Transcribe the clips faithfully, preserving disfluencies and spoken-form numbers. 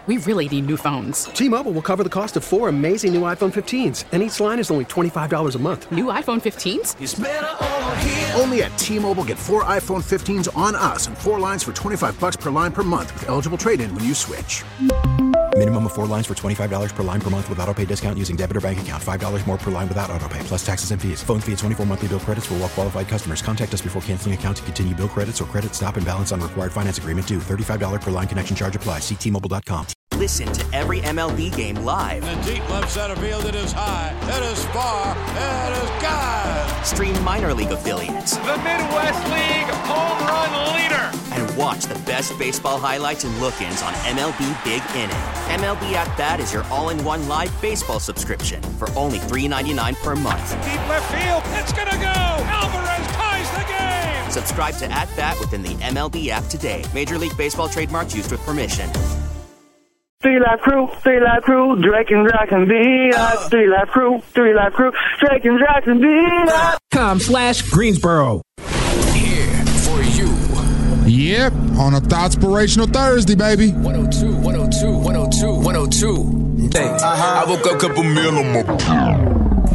We really need new phones. T-Mobile will cover the cost of four amazing new iPhone fifteens, and each line is only twenty-five dollars a month. New iPhone fifteens? It's better over here. Only at T-Mobile, get four iPhone fifteens on us and four lines for twenty-five dollars per line per month with eligible trade-in when you switch. Minimum of four lines for twenty-five dollars per line per month with autopay discount using debit or bank account. five dollars more per line without autopay, plus taxes and fees. Phone fee at twenty-four monthly bill credits for well-qualified customers. Contact us before canceling account to continue bill credits or credit stop and balance on required finance agreement due. thirty-five dollars per line connection charge applies. See T Mobile dot com. Listen to every M L B game live. In the deep left center field, it is high, it is far, it is gone. Stream minor league affiliates. The Midwest League home run leader. And watch the best baseball highlights and look-ins on M L B Big Inning. M L B At Bat is your all-in-one live baseball subscription for only three dollars and ninety-nine cents per month. Deep left field, it's gonna go. Alvarez ties the game. Subscribe to At Bat within the M L B app today. Major League Baseball trademarks used with permission. Three Live Crew, Three Live Crew, Drake and Josh and B-Live. Three Live Crew, Three Live Crew, Drake and Josh and B-Live. Com slash Greensboro. Here for you. Yep, on a Thoughtspirational Thursday, baby. one oh two, one oh two, one oh two, one oh two. Hey, uh-huh. I woke up a couple meal on my.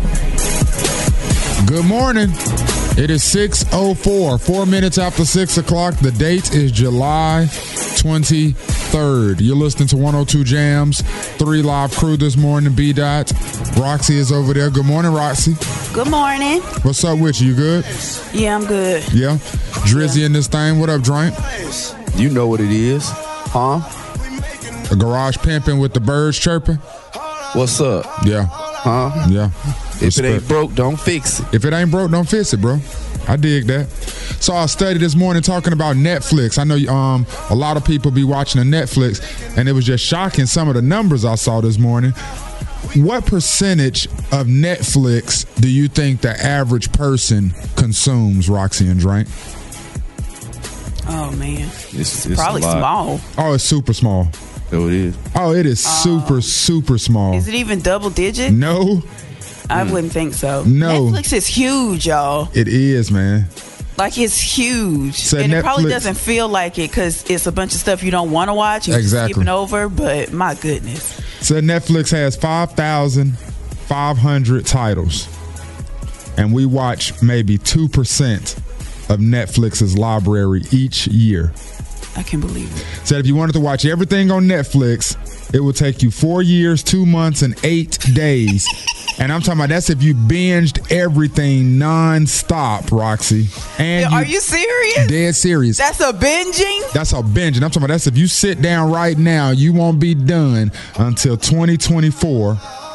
Good morning. It is six oh four, four minutes after six o'clock. The date is July twenty-third. You're listening to one oh two Jams, three Live Crew this morning, B-Dot. Roxy is over there. Good morning, Roxy. Good morning. What's up with you? You good? Yeah, I'm good. Yeah? Drizzy yeah. in this thing. What up, Drink? You know what it is, huh? A garage pimping with the birds chirping. What's up? Yeah. Huh? Yeah. If it ain't broke, don't fix it. If it ain't broke, don't fix it, bro. I dig that. So I studied this morning talking about Netflix. I know um, a lot of people be watching the Netflix, and it was just shocking some of the numbers I saw this morning. What percentage of Netflix do you think the average person consumes, Roxy and Drink? Oh, man. It's, it's probably small. Oh, it's super small. Oh, it is. Oh, it is uh, super, super small. Is it even double digit? No. I mm. wouldn't think so. No. Netflix is huge, y'all. It is, man. Like, it's huge. So and Netflix, it probably doesn't feel like it because it's a bunch of stuff you don't want to watch. You're exactly. skipping over, but my goodness. So Netflix has five thousand five hundred titles. And we watch maybe two percent of Netflix's library each year. I can believe it. Said if you wanted to watch everything on Netflix, it would take you four years, two months, and eight days. And I'm talking about that's if you binged everything nonstop, Roxy. And yeah, are you, you serious? Dead serious. That's a binging? That's a binging. I'm talking about that's if you sit down right now, you won't be done until twenty twenty-four.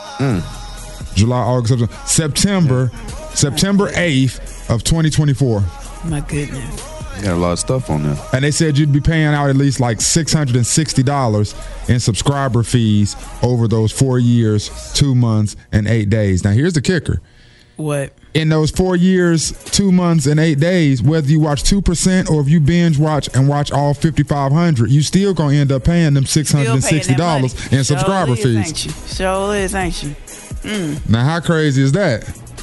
Mm. July, August, September, September eighth of twenty twenty-four. My goodness. You got a lot of stuff on there. And they said you'd be paying out at least like six hundred sixty dollars in subscriber fees over those four years, two months, and eight days. Now, here's the kicker. What? In those four years, two months, and eight days, whether you watch two percent or if you binge watch and watch all fifty-five hundred, you still going to end up paying them six hundred sixty dollars in subscriber sure is, fees. Ain't you? Sure is, ain't you? Mm. Now, how crazy is that?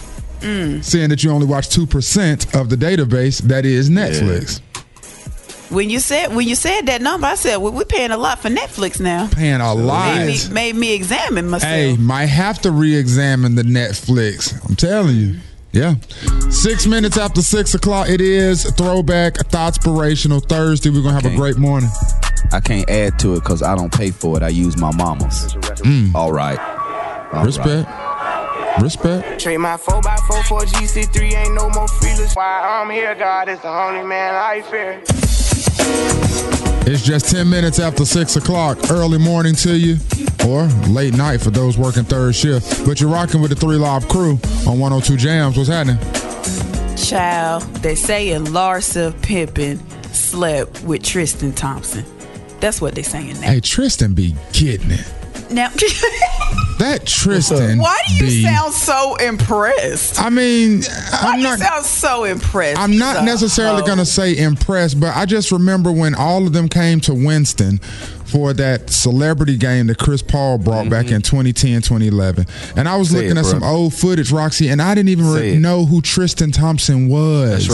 Mm. Saying that you only watch two percent of the database that is Netflix. Yeah. When you said when you said that number, I said, well, we're paying a lot for Netflix now. Paying a lot. Made me, made me examine myself. Hey, might have to re-examine the Netflix. I'm telling you. Yeah. Six minutes after six o'clock, it is Throwback Thoughtspirational Thursday. We're going to have a great morning. I can't add to it because I don't pay for it. I use my mama's. Mm. All right. All Respect. Right. Respect. Trade my four by four for G C three, ain't no more feelers. Why I'm here, God is the only man I fear. It's just ten minutes after six o'clock. Early morning to you, or late night for those working third shift. But you're rocking with the three Live Crew on one oh two Jams. What's happening? Child, they saying Larsa Pippen slept with Tristan Thompson. That's what they saying now. Hey, Tristan be getting it. Now, that Tristan. Why do you be, sound so impressed? I mean, why I'm do not, you sound so impressed? I'm not so, necessarily oh. going to say impressed, but I just remember when all of them came to Winston for that celebrity game that Chris Paul brought mm-hmm. back in twenty ten, twenty eleven. And I was say looking it, at bro. some old footage, Roxy, and I didn't even re- know who Tristan Thompson was. That's right.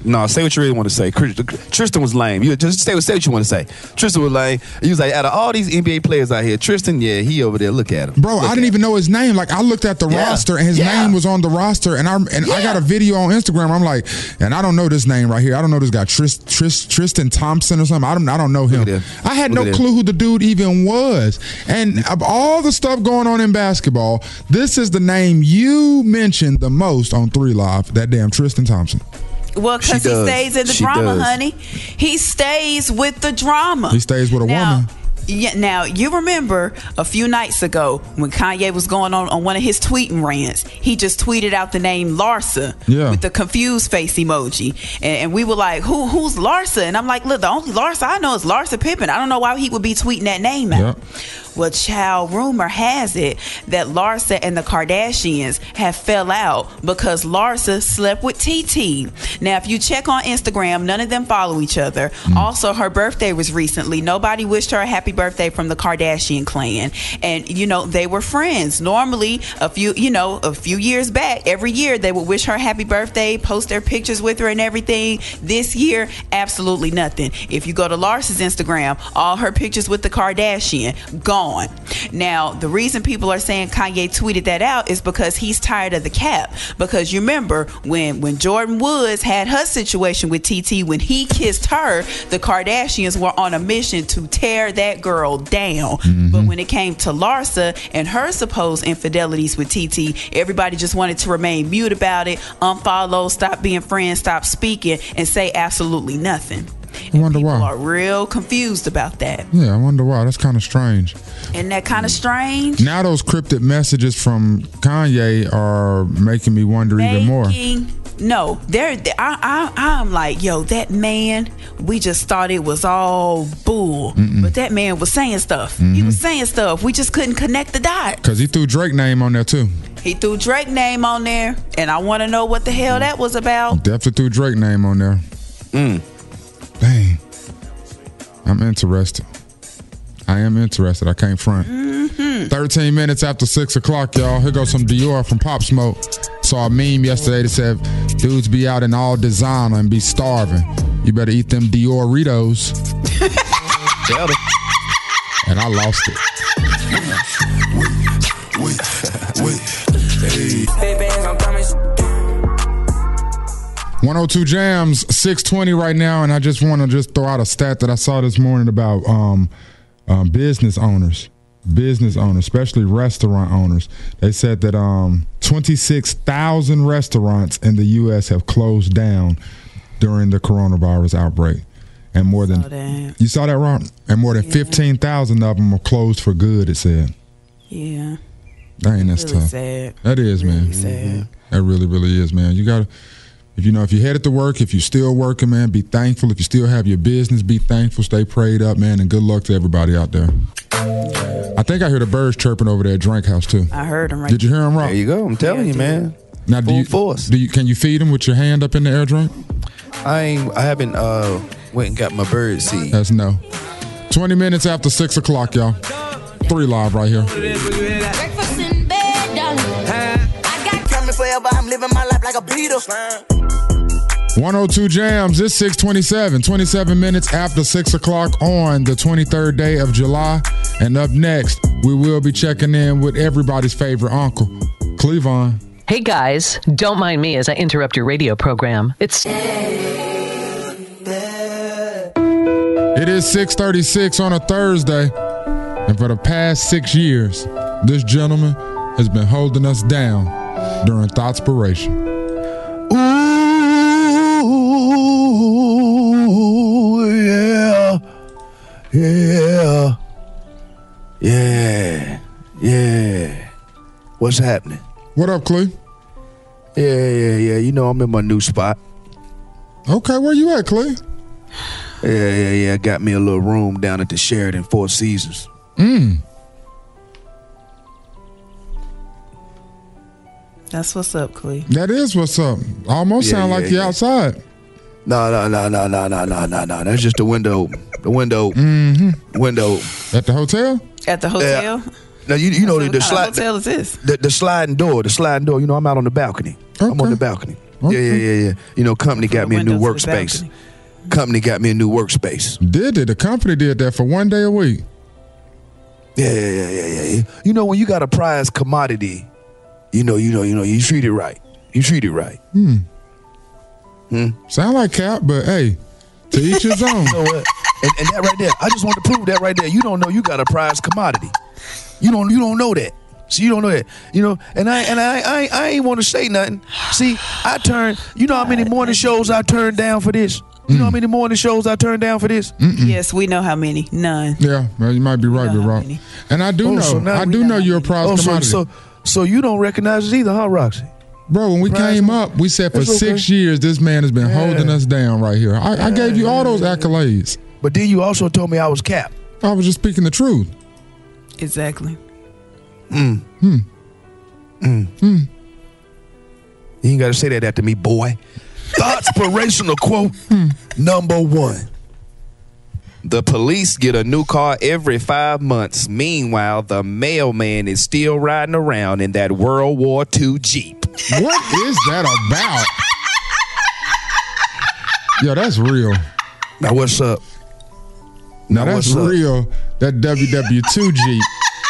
No, say what you really want to say. Tristan was lame. You just say, say what you want to say. Tristan was lame. He was like, out of all these N B A players out here, Tristan, yeah, he over there. Look at him. Bro, Look I didn't even know his name. Like, I looked at the yeah. roster, and his yeah. name was on the roster, and I and yeah. I got a video on Instagram. I'm like, and I don't know this name right here. I don't know this guy, Tris, Tris, Tristan Thompson or something. I don't, I don't know him. I had Look no clue who the dude even was. And of all the stuff going on in basketball, this is the name you mentioned the most on three Live, that damn Tristan Thompson. Well, because he stays in the she drama, does. honey. He stays with the drama. He stays with a now, woman. Yeah, now, you remember a few nights ago when Kanye was going on on one of his tweeting rants, he just tweeted out the name Larsa yeah. with the confused face emoji. And, and we were like, Who who's Larsa? And I'm like, look, the only Larsa I know is Larsa Pippen. I don't know why he would be tweeting that name out. Yep. Well, child, rumor has it that Larsa and the Kardashians have fell out because Larsa slept with T T. Now, if you check on Instagram, none of them follow each other. Mm. Also, her birthday was recently. Nobody wished her a happy birthday from the Kardashian clan. And, you know, they were friends. Normally, a few, you know, a few years back, every year they would wish her a happy birthday, post their pictures with her and everything. This year, absolutely nothing. If you go to Larsa's Instagram, all her pictures with the Kardashian, gone. Now, the reason people are saying Kanye tweeted that out is because he's tired of the cap. Because you remember when, when Jordan Woods had her situation with T T, when he kissed her, the Kardashians were on a mission to tear that girl down. Mm-hmm. But when it came to Larsa and her supposed infidelities with T T, everybody just wanted to remain mute about it, unfollow, stop being friends, stop speaking, and say absolutely nothing. I wonder people why. are real confused about that. Yeah, I wonder why. That's kind of strange. Isn't that kind of strange? Now those cryptic messages from Kanye are making me wonder making, even more. No, they're, I, I, I'm like, yo, that man, we just thought it was all bull. Mm-mm. But that man was saying stuff. Mm-hmm. He was saying stuff. We just couldn't connect the dots. Because he threw Drake name on there, too. He threw Drake name on there, and I want to know what the hell that was about. Definitely threw Drake name on there. Mm. Dang. I'm interested. I am interested. I can't front. Mm-hmm. thirteen minutes after six o'clock, y'all. Here goes some Dior from Pop Smoke. Saw a meme yesterday that said, dudes be out in all designer and be starving. You better eat them Dioritos. And I lost it. one oh two Jams, six twenty right now, and I just want to just throw out a stat that I saw this morning about um, um, business owners, business owners, especially restaurant owners. They said that um, twenty-six thousand restaurants in the U S have closed down during the coronavirus outbreak. And more than, saw that. You saw that, Ron? And more than yeah. fifteen thousand of them are closed for good, it said. Yeah. Dang, that's really tough. Sad. That is, really man. Sad. That really, really is, man. You got to, if you know, if you're headed to work, if you're still working, man, be thankful. If you still have your business, be thankful. Stay prayed up, man, and good luck to everybody out there. I think I heard the birds chirping over there at Drink House, too. I heard them right. Did you hear them, Rob? There you go. I'm telling yeah, you, man. Now, do Full you, force. Do you, can you feed them with your hand up in the air, Drink? I ain't, I haven't uh, went and got my bird seed. That's no. twenty minutes after six o'clock, y'all. Three Live right here. Breakfast in bed, done. I got coming forever. I'm living my life like a Beatle. one oh two Jams, it's six twenty-seven. twenty-seven minutes after six o'clock on the twenty-third day of July. And up next, we will be checking in with everybody's favorite uncle, Cleavon. Hey guys, don't mind me as I interrupt your radio program. It's... It is six thirty-six on a Thursday. And for the past six years, this gentleman has been holding us down during Thoughtspiration. Ooh, yeah. Yeah. Yeah. Yeah. What's happening? What up, Clee? Yeah, yeah, yeah. You know, I'm in my new spot. Okay, where you at, Clee? Yeah, yeah, yeah. I got me a little room down at the Sheraton Four Seasons. Mm. That's what's up, Clee. That is what's up. Almost yeah, sound yeah, like you're yeah. outside. No, no, no, no, no, no, no, no, no. That's just the window. The window. Mm-hmm. Window. At the hotel? At the hotel? Yeah. Now, you, you know, the, the, slide, hotel is this? The, the sliding door, the sliding door. You know, I'm out on the balcony. Okay. I'm on the balcony. Yeah, yeah, yeah, yeah. You know, company got me a new workspace. Company got me a new workspace. Did it? The company did that for one day a week. Yeah, yeah, yeah, yeah, yeah. You know, when you got a prized commodity, you know, you know, you know, you treat it right. You treat it right. Hmm. Hmm. Sound like cap, but hey, to each his own. You know what? And, and that right there, I just want to prove that right there. You don't know you got a prized commodity. You don't. You don't know that. See, you don't know that. You know, and I and I I, I ain't want to say nothing. See, I turned. You know how many morning shows I turned down for this? You mm. know how many morning shows I turned down for this? Mm-mm. Yes, we know how many. None. Yeah, well, you might be right, but wrong. And I do oh, know. So I do know, know you're a prized oh, commodity. So, so, so you don't recognize it either, huh, Roxy? Bro, when we Prize came up, we said for okay. six years, this man has been yeah. holding us down right here. I, I gave you all those accolades. But then you also told me I was capped. I was just speaking the truth. Exactly. Mm. Hmm. Mm. Hmm. You ain't got to say that after me, boy. Thoughtspirational quote hmm. number one. The police get a new car every five months. Meanwhile, the mailman is still riding around in that World War Two Jeep. What is that about? Yo, that's real. Now, what's up? Now, now that's real. Up? That W W two Jeep.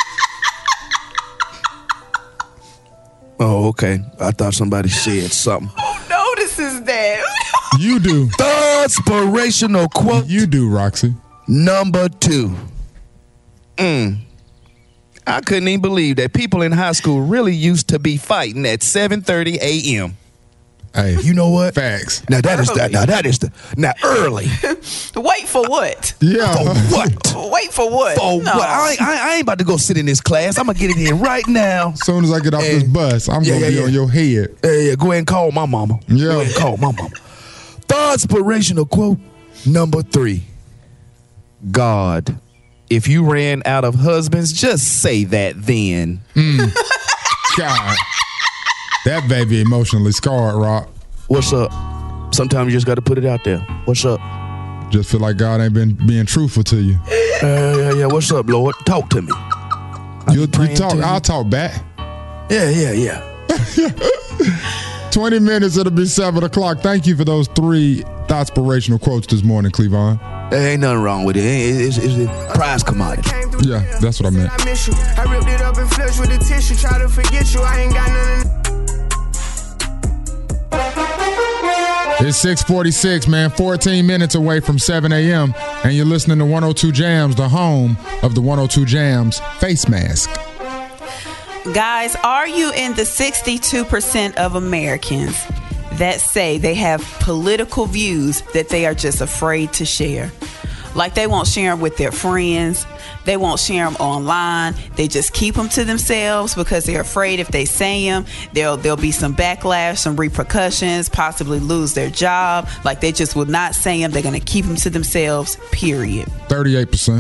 Oh, okay. I thought somebody said something. Who notices that? You do. Thoughtspirational quote. You do, Roxy. Number two. Mm. I couldn't even believe that people in high school really used to be fighting at seven thirty a.m. Hey, you know what? Facts. Now that early. is the, now that is the now early. Wait for what? Yeah. For what? Wait for what? For no. what? I ain't, I ain't about to go sit in this class. I'm gonna get it in right now. As soon as I get off and, this bus, I'm yeah, gonna yeah, be yeah. on your head. Yeah, yeah. Go ahead and call my mama. Yeah. Go ahead and call my mama. Thoughtspirational quote number three. God, if you ran out of husbands, just say that then. Mm. God, that baby emotionally scarred, Rock. What's up? Sometimes you just got to put it out there. What's up? Just feel like God ain't been being truthful to you. Uh, yeah, yeah. What's up, Lord? Talk to me. You, you talk. You. I'll talk back. Yeah, yeah, yeah. Twenty minutes. It'll be seven o'clock. Thank you for those three thoughtspirational quotes this morning, Cleavon. There ain't nothing wrong with it. It's, it's, it's a prize commodity. Yeah, that's what I meant. I miss you. I ripped it up and flushed with the tissue. Try to forget you. I ain't got nothing. It's six forty-six, man, fourteen minutes away from seven a.m. And you're listening to one oh two Jams, the home of the one oh two Jams face mask. Guys, are you in the sixty-two percent of Americans that say they have political views that they are just afraid to share? Like they won't share them with their friends. They won't share them online. They just keep them to themselves because they're afraid if they say them, there'll, there'll be some backlash, some repercussions, possibly lose their job. Like they just will not say them. They're going to keep them to themselves, period. thirty-eight percent.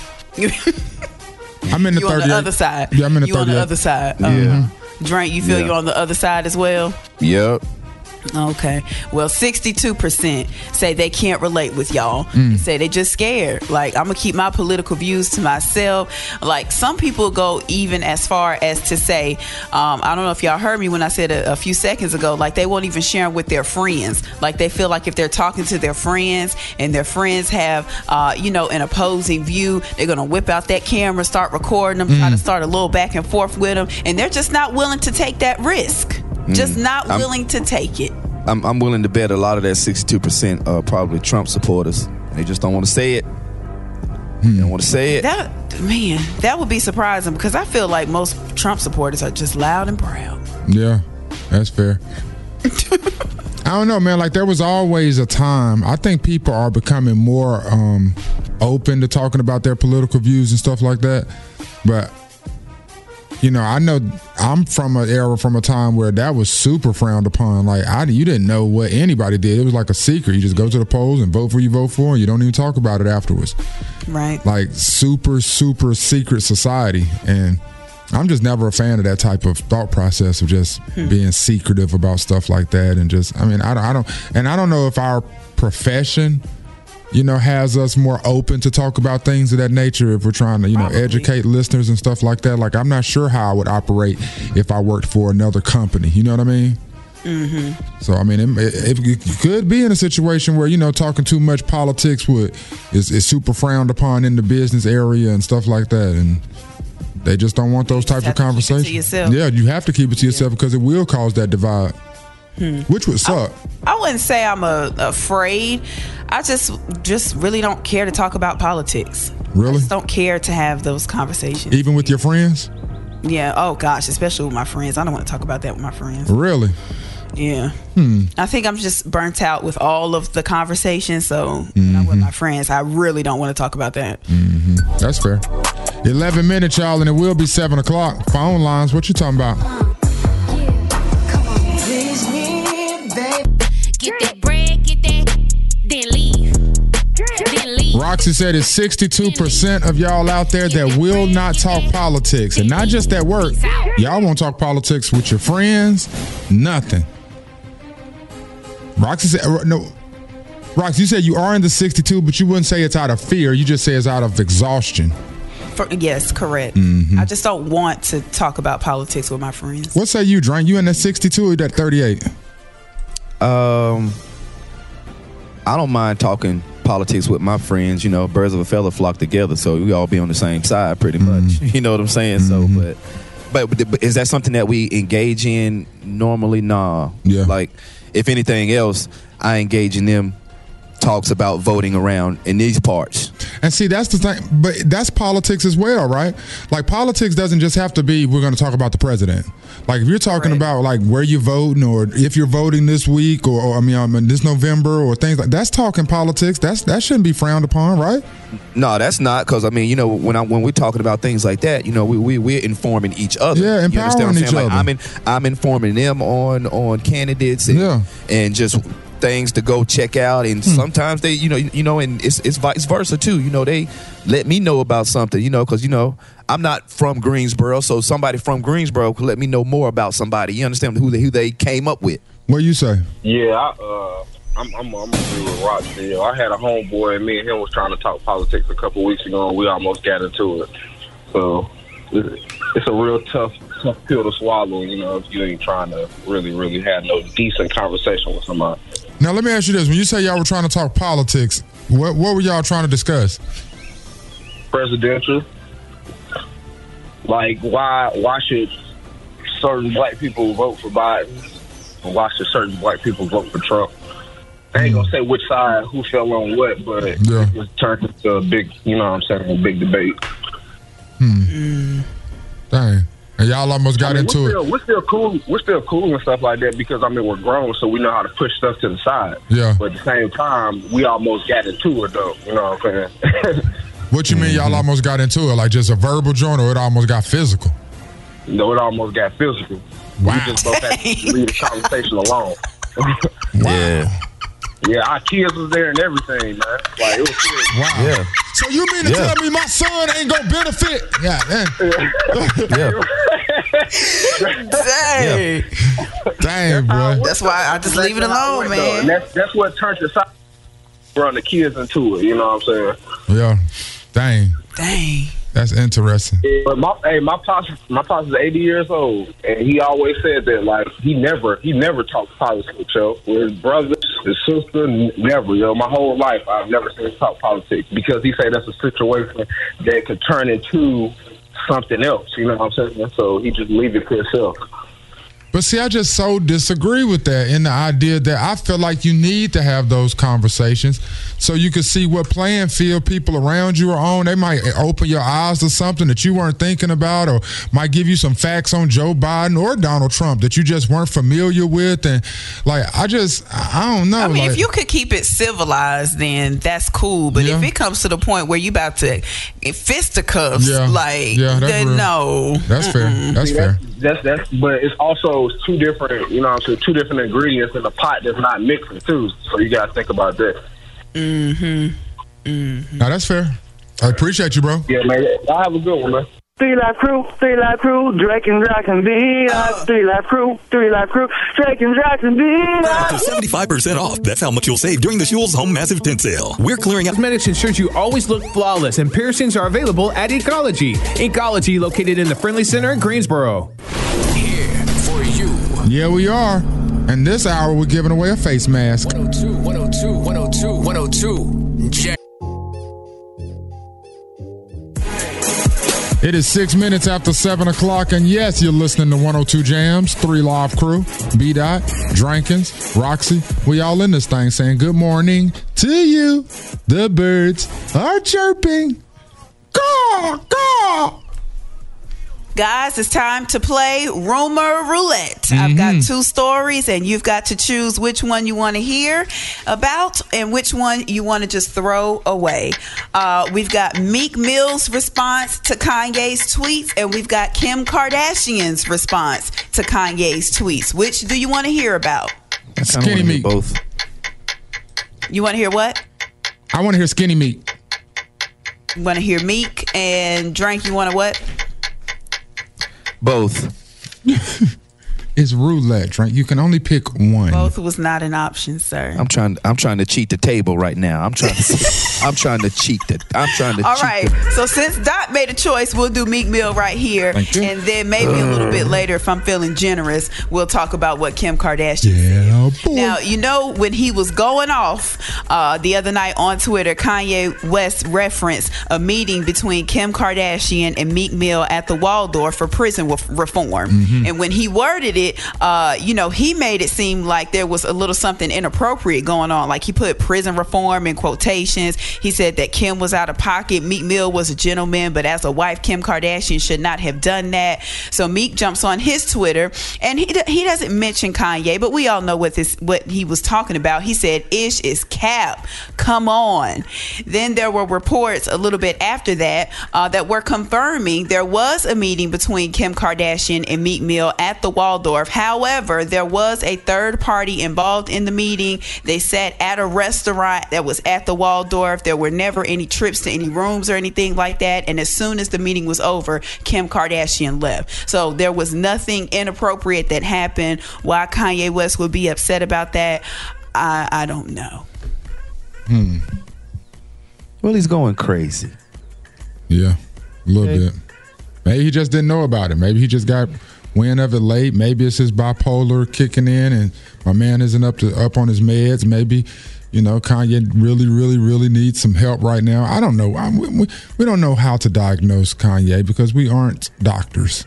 I'm in the you thirty-eight. on the other side. Yeah, I'm in the you thirty-eight. on the other side. Yeah. Um, Drink, you feel Yeah. you're on the other side as well? Yep. Okay. Well, sixty-two percent say they can't relate with y'all. Mm. They say they just scared. Like, I'm going to keep my political views to myself. Like, some people go even as far as to say, um, I don't know if y'all heard me when I said a, a few seconds ago, like they won't even share them with their friends. Like they feel like if they're talking to their friends and their friends have, uh, you know, an opposing view, they're going to whip out that camera, start recording them, mm. try to start a little back and forth with them. And they're just not willing to take that risk. Mm. Just not I'm- willing to take it. I'm, I'm willing to bet a lot of that sixty-two percent are probably Trump supporters. They just don't want to say it. They don't want to say it. That man, that would be surprising because I feel like most Trump supporters are just loud and proud. Yeah, that's fair. I don't know, man. Like there was always a time. I think people are becoming more um, open to talking about their political views and stuff like that. But you know, I know I'm from an era, from a time where that was super frowned upon. Like, I, you didn't know what anybody did. It was like a secret. You just go to the polls and vote for who you vote for, and you don't even talk about it afterwards. Right. Like, super, super secret society. And I'm just never a fan of that type of thought process of just hmm. being secretive about stuff like that. And just, I mean, I don't, I don't, and I don't know if our profession, you know, has us more open to talk about things of that nature if we're trying to, you know, Probably. educate listeners and stuff like that. Like, I'm not sure how I would operate if I worked for another company. You know what I mean? Mm-hmm. So I mean, it, it, it, you could be in a situation where you know talking too much politics would is, is super frowned upon in the business area and stuff like that, and they just don't want those types of conversations. Yeah, you have to keep it to yourself yeah. because it will cause that divide, hmm. which would suck. I, I wouldn't say I'm a, afraid. I just just really don't care to talk about politics. Really, I just don't care to have those conversations, even with your friends. Yeah. Oh gosh, especially with my friends. I don't want to talk about that with my friends. Really. Yeah. Hmm. I think I'm just burnt out with all of the conversations. So mm-hmm. when I'm with my friends, I really don't want to talk about that. Mm-hmm. That's fair. eleven minutes, y'all, and it will be seven o'clock. Phone lines, what you talking about? Get that bread, get that, then leave. Then leave. Roxy said it's sixty-two percent of y'all out there that will not talk politics. And not just at work. Y'all won't talk politics with your friends. Nothing. Roxy said, no. Roxy, you said you are in the sixty-two, but you wouldn't say it's out of fear. You just say it's out of exhaustion. For, yes, correct. Mm-hmm. I just don't want to talk about politics with my friends. What say you, Drink? You in that sixty-two or that thirty-eight? Um, I don't mind talking politics with my friends. You know, birds of a feather flock together, so we all be on the same side pretty much. Mm-hmm. You know what I'm saying? Mm-hmm. So, but, but but is that something that we engage in normally? Nah. Yeah. Like, if anything else, I engage in them talks about voting around in these parts. And see, that's the thing, but that's politics as well, right? Like, politics doesn't just have to be, we're going to talk about the president. Like, if you're talking right. about, like, where you're voting or if you're voting this week or, or I mean, um, this November or things like that's talking politics. That's That shouldn't be frowned upon, right? No, that's not, because, I mean, you know, when I when we're talking about things like that, you know, we, we, we're informing each other. Yeah, empowering each like, other. I'm, in, I'm informing them on, on candidates and, yeah. and just things to go check out, and hmm. sometimes they, you know, you know, and it's it's vice versa too. You know, they let me know about something, you know, because you know I'm not from Greensboro, so somebody from Greensboro could let me know more about somebody. You understand who they who they came up with? What you say? Yeah, I, uh, I'm I'm I'm agree with Roxy. You know, I had a homeboy, and me and him was trying to talk politics a couple weeks ago, and we almost got into it. So it's a real tough tough pill to swallow. You know, if you ain't trying to really really have no decent conversation with somebody. Now, let me ask you this. When you say y'all were trying to talk politics, what what were y'all trying to discuss? Presidential. Like, why why should certain black people vote for Biden? And why should certain black people vote for Trump? I ain't going to say which side, who fell on what, but yeah. it turned into a big, you know what I'm saying, a big debate. Hmm. Dang. And y'all almost got I mean, into we're it. Still, we're still cool. We're still cool and stuff like that because I mean we're grown, so we know how to push stuff to the side. Yeah. But at the same time, we almost got into it though. You know what I'm saying? What you mean, y'all almost got into it? Like just a verbal joint, or it almost got physical? No, it almost got physical. Wow. We just both had to leave the conversation alone. Yeah. Yeah, our kids was there and everything, man. Like, it was serious. Wow. Yeah. So you mean to yeah. tell me my son ain't gonna benefit? Yeah, man. yeah. Dang. Yeah. Dang, boy. That's why I just leave it alone, man. And that's, that's what turned the side run the kids into it, you know what I'm saying? Yeah. Dang. Dang. That's interesting. But my hey, my pops, my pops is eighty years old, and he always said that like he never, he never talked politics, yo. With his brothers, his sister, never, yo. My whole life, I've never seen him talk politics because he said that's a situation that could turn into something else. You know what I'm saying? So he just leave it to himself. But see, I just so disagree with that in the idea that I feel like you need to have those conversations so you can see what playing field people around you are on. They might open your eyes to something that you weren't thinking about, or might give you some facts on Joe Biden or Donald Trump that you just weren't familiar with. And like, I just, I don't know. I mean, like, if you could keep it civilized, then that's cool. But yeah. if it comes to the point where you about to fisticuffs, yeah. like, yeah, then real. no. That's Mm-mm. fair. That's See, fair. That's, that's, but it's also two different, you know what I'm saying, two different ingredients in a pot that's not mixing too. So you got to think about that. Mm-hmm. Mm-hmm. No, that's fair. I appreciate you, bro. Yeah, man. Y'all have a good one, man. Three Life Crew, Three Life Crew, Drake and Jackson, be uh, Three Life Crew, Three Life Crew, Drake and Jackson, be Up to seventy-five percent off. That's how much you'll save during the Shules Home Massive Tent Sale. We're clearing out. Cosmetics ensures you always look flawless, and piercings are available at Inkology. Inkology, located in the Friendly Center in Greensboro. Here for you. Yeah, we are. And this hour, we're giving away a face mask. one oh two, one oh two, one oh two, one oh two. J- It is six minutes after seven o'clock, and yes, you're listening to one oh two Jams, Three Live Crew, B-Dot, Drankins, Roxy. We all in this thing saying good morning to you. The birds are chirping. Caw, caw. Guys, it's time to play Rumor Roulette. Mm-hmm. I've got two stories, and you've got to choose which one you want to hear about and which one you want to just throw away. Uh, we've got Meek Mill's response to Kanye's tweets, and we've got Kim Kardashian's response to Kanye's tweets. Which do you want to hear about? Skinny Meek. Both. You want to hear what? I want to hear Skinny Meek. You want to hear Meek and Drink? You want to what? Both. It's roulette, right? You can only pick one. Both was not an option, sir. I'm trying. I'm trying to cheat the table right now. I'm trying. To, I'm trying to cheat the. I'm trying to. All cheat right. The, so since Dot made a choice, we'll do Meek Mill right here, and then maybe uh, a little bit later, if I'm feeling generous, we'll talk about what Kim Kardashian yeah, said. Boy. Now, you know when he was going off uh, the other night on Twitter, Kanye West referenced a meeting between Kim Kardashian and Meek Mill at the Waldorf for prison reform, mm-hmm. and when he worded it. Uh, you know, he made it seem like there was a little something inappropriate going on. Like he put prison reform in quotations. He said that Kim was out of pocket. Meek Mill was a gentleman, but as a wife, Kim Kardashian should not have done that. So Meek jumps on his Twitter, and he he doesn't mention Kanye, but we all know what this what he was talking about. He said, "Ish is cap. Come on." Then there were reports a little bit after that uh, that were confirming there was a meeting between Kim Kardashian and Meek Mill at the Waldorf. However, there was a third party involved in the meeting. They sat at a restaurant that was at the Waldorf. There were never any trips to any rooms or anything like that. And as soon as the meeting was over, Kim Kardashian left. So there was nothing inappropriate that happened. Why Kanye West would be upset about that, I, I don't know. Hmm. Well, he's going crazy. Yeah, a little okay. bit. Maybe he just didn't know about it. Maybe he just got wind of it late. Maybe it's his bipolar kicking in, and my man isn't up to up on his meds. Maybe, you know, Kanye really, really, really needs some help right now. I don't know. I, we, we don't know how to diagnose Kanye because we aren't doctors.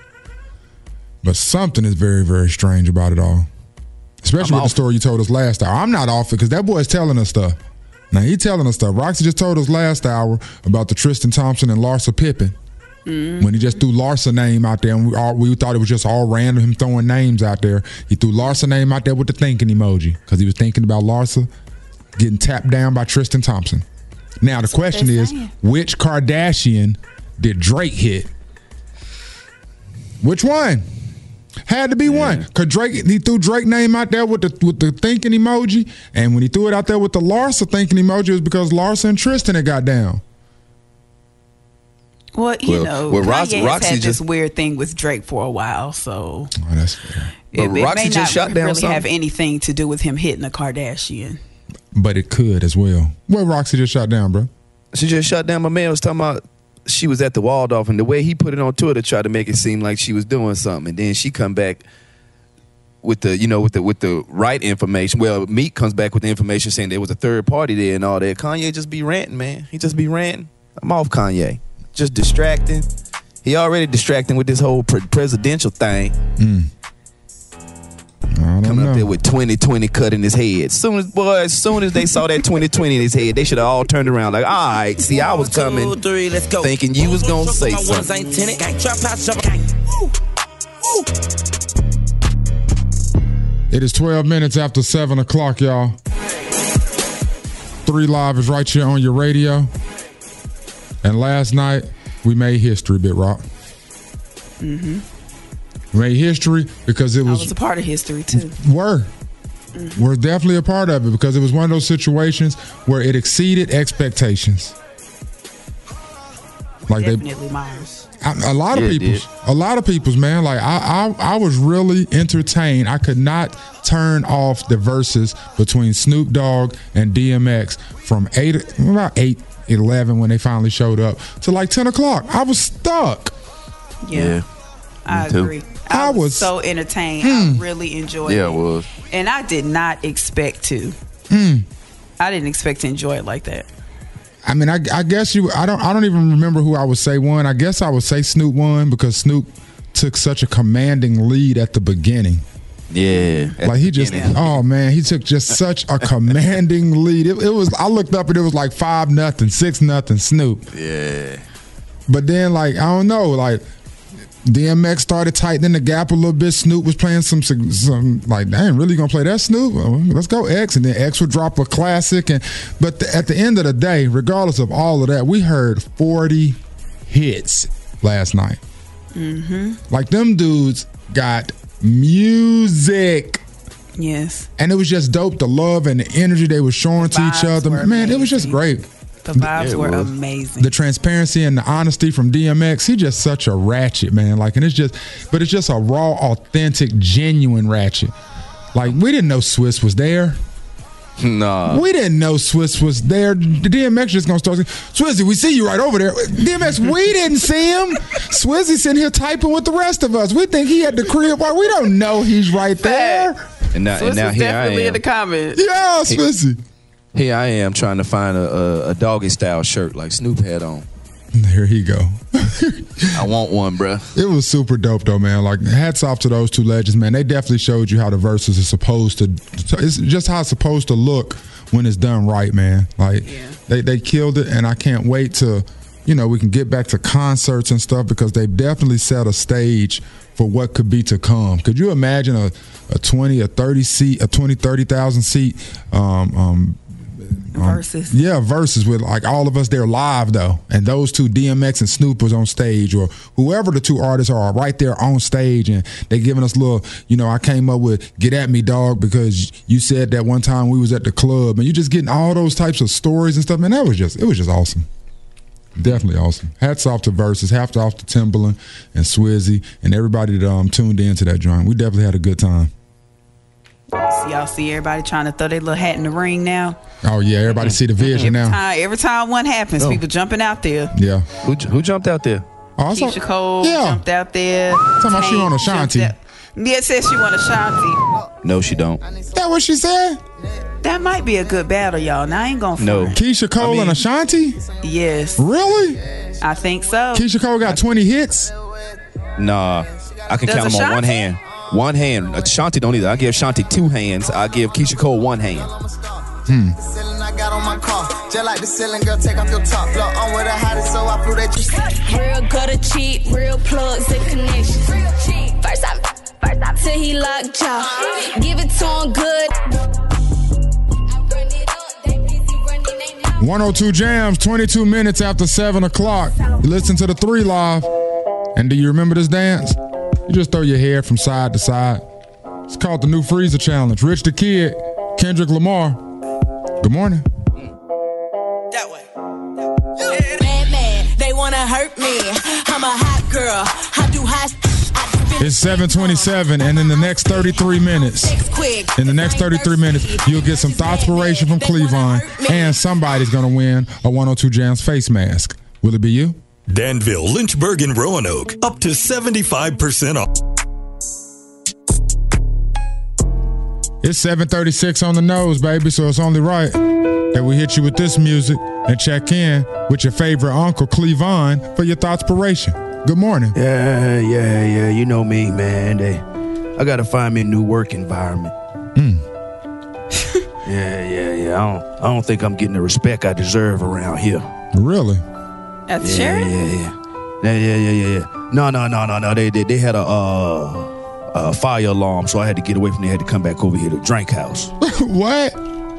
But something is very, very strange about it all. Especially I'm with off. the story you told us last hour. I'm not off it because that boy's telling us stuff. Now, he's telling us stuff. Roxy just told us last hour about the Tristan Thompson and Larsa Pippen. Mm-hmm. When he just threw Larsa name out there, and we all we thought it was just all random him throwing names out there. He threw Larsa name out there with the thinking emoji because he was thinking about Larsa getting tapped down by Tristan Thompson. Now the question is, which Kardashian did Drake hit? Which one? Had to be yeah. one. Cause Drake, he threw Drake name out there with the with the thinking emoji, and when he threw it out there with the Larsa thinking emoji, it was because Larsa and Tristan had got down. Well, you well, know, well, Kanye Roxy, has Roxy had just, this weird thing with Drake for a while, so oh, that's fair. It, but it Roxy may just not shut down really something. have anything to do with him hitting a Kardashian. But it could as well. Well, Roxy just shut down, bro. She just shut down. My man was talking about she was at the Waldorf, and the way he put it on Twitter tried to make it seem like she was doing something, and then she come back with the, you know, with the with the right information. Well, Meek comes back with the information saying there was a third party there and all that. Kanye just be ranting, man. He just be ranting. I'm off Kanye. Just distracting. He already distracting with this whole pre- presidential thing. Mm. Coming know. up there with twenty twenty cut in his head. Soon as boy, as soon as they saw that twenty twenty in his head, they should have all turned around like, all right, see, I was coming, One, two, three, let's go. Thinking you was gonna say something. It is twelve minutes after seven o'clock, y'all. Three Live is right here on your radio. And last night, we made history, Bit Rock. Mm-hmm. We made history because it was... I was a part of history, too. Were. Mm-hmm. We're definitely a part of it because it was one of those situations where it exceeded expectations. Like definitely they, Myers. I, a lot of yeah, people's, a lot of people's, man. Like I, I, I was really entertained. I could not turn off the verses between Snoop Dogg and D M X from eight, about eight, eleven when they finally showed up to like ten o'clock. I was stuck. Yeah. I too. agree. I, I was, was- so entertained. Hmm. I really enjoyed Yeah, it. it was. And I did not expect to. Mm. I didn't expect to enjoy it like that. I mean, I, I guess you. I don't. I don't even remember who I would say won. I guess I would say Snoop won because Snoop took such a commanding lead at the beginning. Yeah, at Like he the just. beginning. Oh man, he took just such a commanding lead. It, it was. I looked up and it was like five nothing, six nothing, Snoop. Yeah. But then, like, I don't know, like D M X started tightening the gap a little bit. Snoop was playing some, some like, I ain't really gonna play that, Snoop. Well, let's go X, and then X would drop a classic. And but the, at the end of the day, regardless of all of that, we heard forty hits last night. Mm-hmm. Like them dudes got music. Yes. And it was just dope. The love and the energy they were showing to each vibes other. were Man, it was just great. The vibes Yeah, it were was. amazing. The transparency and the honesty from D M X, he just such a ratchet, man. Like, and it's just, but it's just a raw, authentic, genuine ratchet. Like, we didn't know Swiss was there. Nah. We didn't know Swiss was there. The D M X just gonna start saying, Swizzy, we see you right over there. D M X, we didn't see him. Swizzy sitting here typing with the rest of us. We think he at the crib. Why we don't know he's right there. And now, Swiss and now was here I definitely am. in the comments. Yeah, Swizzy. Here I am trying to find a, a, a doggy style shirt like Snoop had on. There he go. I want one, bruh. It was super dope though, man. Like, hats off to those two legends, man. They definitely showed you how the verses are supposed to. It's just how it's supposed to look when it's done right, man. Like, they they killed it, and I can't wait to, you know, we can get back to concerts and stuff because they've definitely set a stage for what could be to come. Could you imagine a a twenty, a thirty seat, a twenty, thirty thousand seat um, um, Versus. Um, yeah, versus with like all of us there live though, and those two D M X and Snoop was on stage, or whoever the two artists are right there on stage, and they giving us little, you know, I came up with "Get at Me, dog" because you said that one time we was at the club, and you just getting all those types of stories and stuff, man. That was just, it was just awesome. Definitely awesome. Hats off to Versus, hats off to Timbaland and Swizzy and everybody that um tuned into that joint. We definitely had a good time. So y'all see everybody trying to throw their little hat in the ring now. Oh yeah, everybody see the vision Every now. time, every time one happens, Oh. people jumping out there. Yeah. Who who jumped out there? Oh, I saw- Keisha Cole yeah. jumped out there. Talking about she Tank on Ashanti. jumped out- Yeah, it says she want Ashanti. No, she don't. That what she said? That might be a good battle, y'all. Now I ain't gonna No. front. Keisha Cole and Ashanti? Yes. Really? I think so. Keisha Cole got twenty hits? Nah, I can Does count them on one Ashanti? hand. One hand. Ashanti don't either. I give Ashanti two hands. I give Keisha Cole one hand. Hmm. I got on my car, just like the ceiling, girl, take off your top. Look, I'm with the hottest, so I flew that you. Real gutter cheap, real plugs and connections. First I, first I till he locked jaw. Give it to him good. one oh two Jams, twenty-two minutes after seven o'clock. You listen to the three live. And do you remember this dance? You just throw your hair from side to side. It's called the New Freezer Challenge. Rich the Kid, Kendrick Lamar. Good morning. Mad, mad, they wanna hurt me. I'm a hot girl. I do hot. It's seven twenty-seven, and in the next thirty-three minutes, in the next thirty-three minutes, you'll get some Thoughtspiration from Cleavon, and somebody's gonna win a one oh two Jams face mask. Will it be you? Danville, Lynchburg, and Roanoke. Up to seventy-five percent off. It's seven thirty-six on the nose, baby, so it's only right that we hit you with this music and check in with your favorite uncle, Cleavon, for your Thoughtspiration. Good morning. Yeah, yeah, yeah. You know me, man. They, I gotta find me a new work environment. Mm. yeah, yeah, yeah. I don't, I don't think I'm getting the respect I deserve around here. Really? At the yeah, Sheraton? yeah, yeah, yeah, yeah, yeah, yeah, yeah. No, no, no, no, no. They, they, they had a, uh, a fire alarm, so I had to get away from there. Had to come back over here to Drink House. What?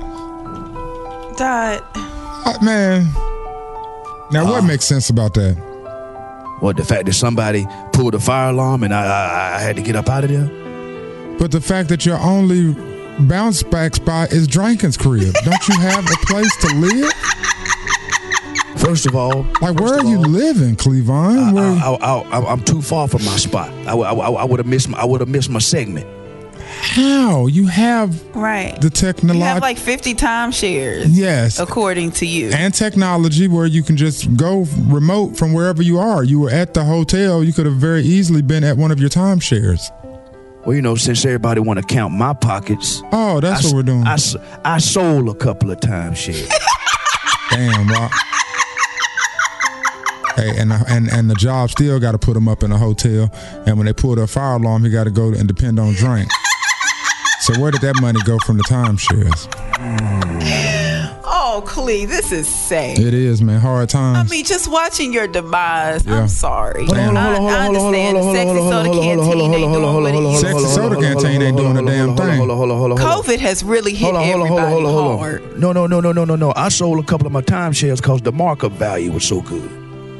Dad. Uh, man. Now, what Uh, makes sense about that? What, the fact that somebody pulled a fire alarm and I, I, I had to get up out of there? But the fact that your only bounce back spot is Drinkin's crib. Don't you have a place to live? First of all, like where are you living, Cleavon? Where- I, I, I, I, I'm too far from my spot. I, I, I would have missed. My, I would have missed my segment. How? You have right the technology. You have like fifty timeshares. Yes. According to you. And technology where you can just go remote from wherever you are. You were at the hotel. You could have very easily been at one of your timeshares. Well, you know, since everybody want to count my pockets. Oh, that's I, what we're doing. I, I sold a couple of timeshares. Damn, Rock. Hey, and and and the job still got to put him up in a hotel. And when they pull the fire alarm, he got to go and depend on drink. So where did that money go from the timeshares? Oh, Clee, this is sad. It is, man. Hard times. I mean, just watching your demise. Yeah. I'm sorry. Hold on, I, hold on, I hold on, hold on, understand. hold on, Sexy hold on, Soda hold on, Canteen hold on, ain't hold on, doing what it hold on, used Sexy to. Soda Canteen ain't doing a damn thing. Hold on, hold on, hold on, hold on. COVID has really hit Hold on, hold on, everybody hold on, hold on, hold hard. on. No, no, no, no, no, no, no. I sold a couple of my timeshares because the markup value was so good.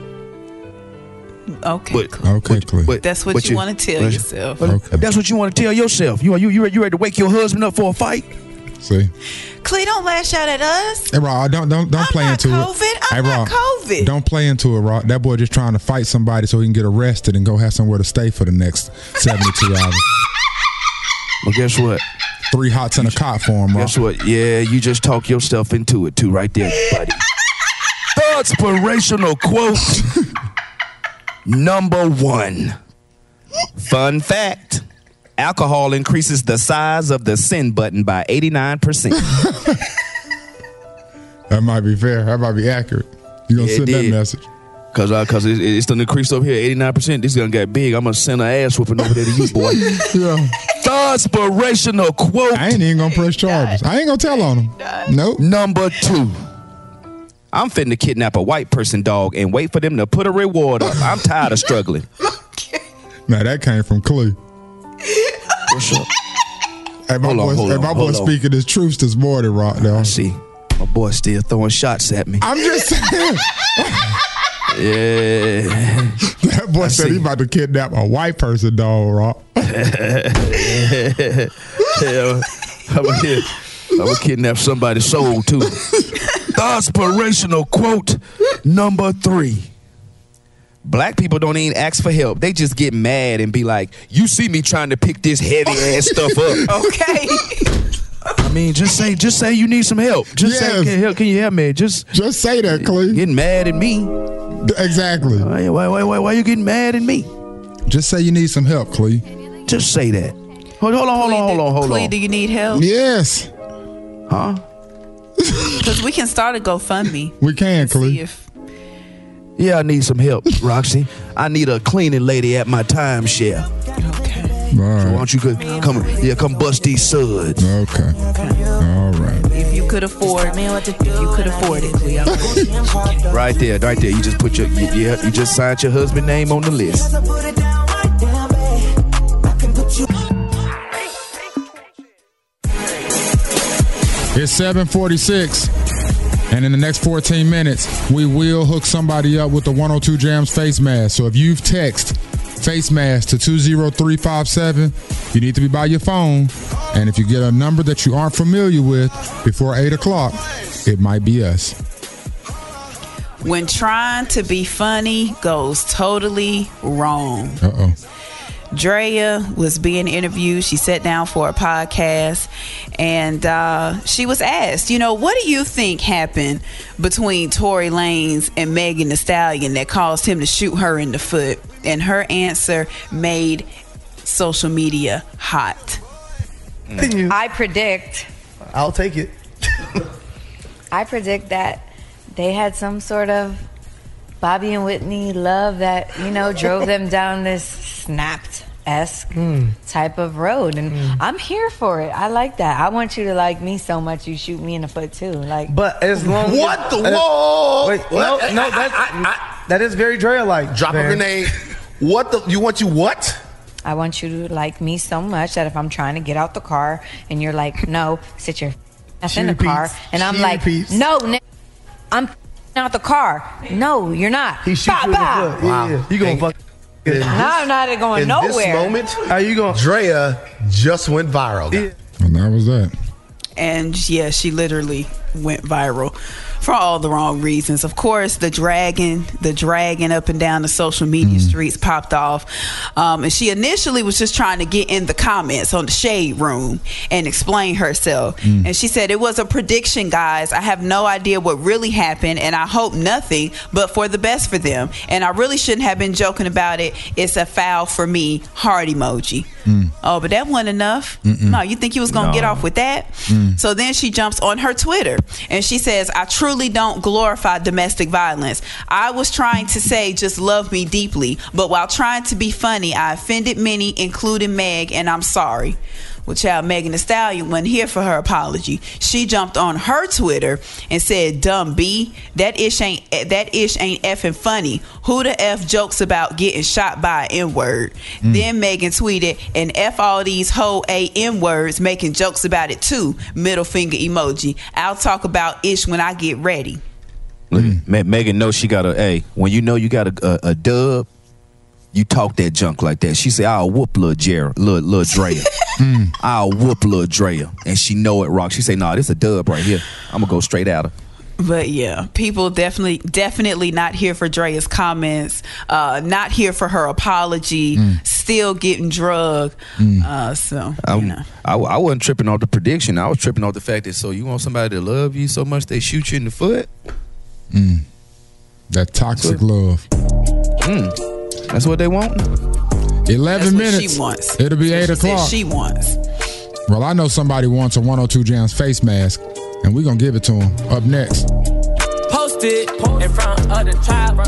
Okay, But, okay, but, but, that's what but you, want to tell but- yourself. but If that's what you want to tell yourself, you you you ready, you ready to wake your husband up for a fight? See? Clee, don't lash out at us. Hey, Rock, don't don't don't I'm play not into COVID. it. I'm hey, not Rock, COVID. Don't play into it, Rock. That boy just trying to fight somebody so he can get arrested and go have somewhere to stay for the next seventy-two hours. Well, guess what? Three hots and a cot for him, Rock. Guess what? Yeah, you just talk yourself into it too, right there, buddy. The inspirational quote number one. Fun fact. Alcohol increases the size of the send button by eighty-nine percent. That might be fair. That might be accurate. You gonna Yeah, send it that did. message? Cause, uh, cause it, it's done increased over here, eighty-nine percent. This gonna get big. I'm gonna send an ass whooping over there to you, boy. Yeah. The inspirational quote. I ain't even gonna press charges. I ain't gonna tell on him. Nope. Number two. I'm finna kidnap a white person dog and wait for them to put a reward up. I'm tired of struggling. Now that came from Clee. What's up? Hey, my Hold on, boy, hold hey, on, my boy hold on. speaking his truths this morning, Rock. Now. I see. My boy still throwing shots at me. I'm just saying. Yeah. That boy I said see. he about to kidnap a white person, dog, Rock. Yeah, I'm gonna I'm gonna kidnap somebody's soul too. The inspirational quote number three. Black people don't even ask for help. They just get mad and be like, you see me trying to pick this heavy ass stuff up. Okay. I mean, just say, just say you need some help. Just Yes. say, can, help, can you help me? Just, Just say that, Clee. getting mad at me. Exactly. Why, why, why, why, why you getting mad at me? Just say you need some help, Clee. Just say that. Hold, hold on, hold on, hold on, hold Clee, on. do you need help? Yes, Huh? Because we can start a GoFundMe. we can, See Clee. if Yeah, I need some help, Roxy. I need a cleaning lady at my timeshare. okay. All Why right. don't you go, come, yeah, come bust these suds. Okay. All right. If you could afford, if you could afford it, Clee, I would. Right there, right there. You just put your, you, you, you just signed your husband's name on the list. It's seven forty-six, and in the next fourteen minutes, we will hook somebody up with the one oh two Jams face mask. So if you've texted face mask to two zero three five seven, you need to be by your phone. And if you get a number that you aren't familiar with before eight o'clock, it might be us. When trying to be funny goes totally wrong. Uh-oh. Drea was being interviewed. She sat down for a podcast, and uh, she was asked, you know, what do you think happened between Tory Lanez and Megan Thee Stallion that caused him to shoot her in the foot? And her answer made social media hot. I predict. I'll take it. I predict that they had some sort of Bobby and Whitney love that, you know, drove them down this Snapped-esque Mm. type of road. And Mm. I'm here for it. I like that. I want you to like me so much you shoot me in the foot too. Like, But as long What as, the- uh, whoa! Wait, no, What? no, that's, that is very Drea-like. Drop a man. grenade. What the? You want you what? I want you to like me so much that if I'm trying to get out the car and you're like, no, sit your ass She in the repeats. car. And I'm She like, repeats. no, n- I'm out the car. No, you're not. He shoots Bow, you in the bow. foot. Yeah, yeah. You gonna And- fuck. In I'm not going in nowhere. this moment, How you going? Drea just went viral. Yeah. And that was that. And yeah, she literally went viral. for all the wrong reasons. Of course, the dragging, the dragging up and down the social media mm. streets popped off. Um, and she initially was just trying to get in the comments on the Shade Room and explain herself. Mm. And she said, it was a prediction, guys. I have no idea what really happened, and I hope nothing but for the best for them. And I really shouldn't have been joking about it. It's a foul for me. Heart emoji. Mm. Oh, but that wasn't enough. Mm-mm. No, you think you was going to no. get off with that? Mm. So then she jumps on her Twitter and she says, I truly don't glorify domestic violence. I was trying to say just love me deeply, but while trying to be funny, I offended many, including Meg, and I'm sorry. Well, child, Megan Thee Stallion wasn't here for her apology. She jumped on her Twitter and said, "Dumb B, that ish ain't that ish ain't effing funny. Who the f jokes about getting shot by an N word?" Mm. Then Megan tweeted, "And f all these whole a N words making jokes about it too." Middle finger emoji. I'll talk about ish when I get ready. Look, mm. Megan knows she got a. Hey, when you know you got a, a, a dub, you talk that junk like that. She said, "I'll whoop Lil Jer, Lil, Lil Drea. mm. I'll whoop Lil Drea," and she know it rock. She say, "Nah, this a dub right here. I'm gonna go straight at her." But yeah, people definitely, definitely not here for Drea's comments. Uh, not here for her apology. Mm. Still getting drugged. Mm. Uh, so you know. I, I wasn't tripping off the prediction. I was tripping off the fact that so you want somebody to love you so much they shoot you in the foot. Mm. That toxic so, love. Mm. That's what they want. Eleven That's minutes. What she wants. It'll be eight she o'clock. She wants. Well, I know somebody wants a one oh two Jams face mask, and we're gonna give it to him. Up next. Post it in front of the tribe.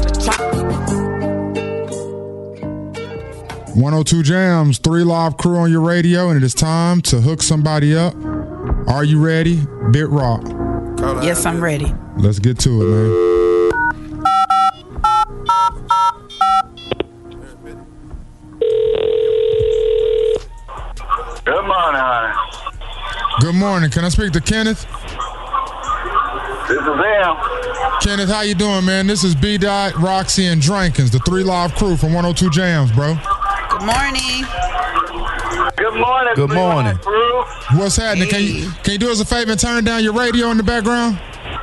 one oh two Jams, three live crew on your radio, and it is time to hook somebody up. Are you ready? Bit Rock. Yes, I'm ready. Let's get to it, man. Good morning, honey. Good morning. Can I speak to Kenneth? This is him. Kenneth, how you doing, man? This is B. Dot, Roxy, and Drankins, the three live crew from one oh two Jams, bro. Good morning. Good morning. Good morning. Crew. What's happening? Hey. Can you can you do us a favor and turn down your radio in the background?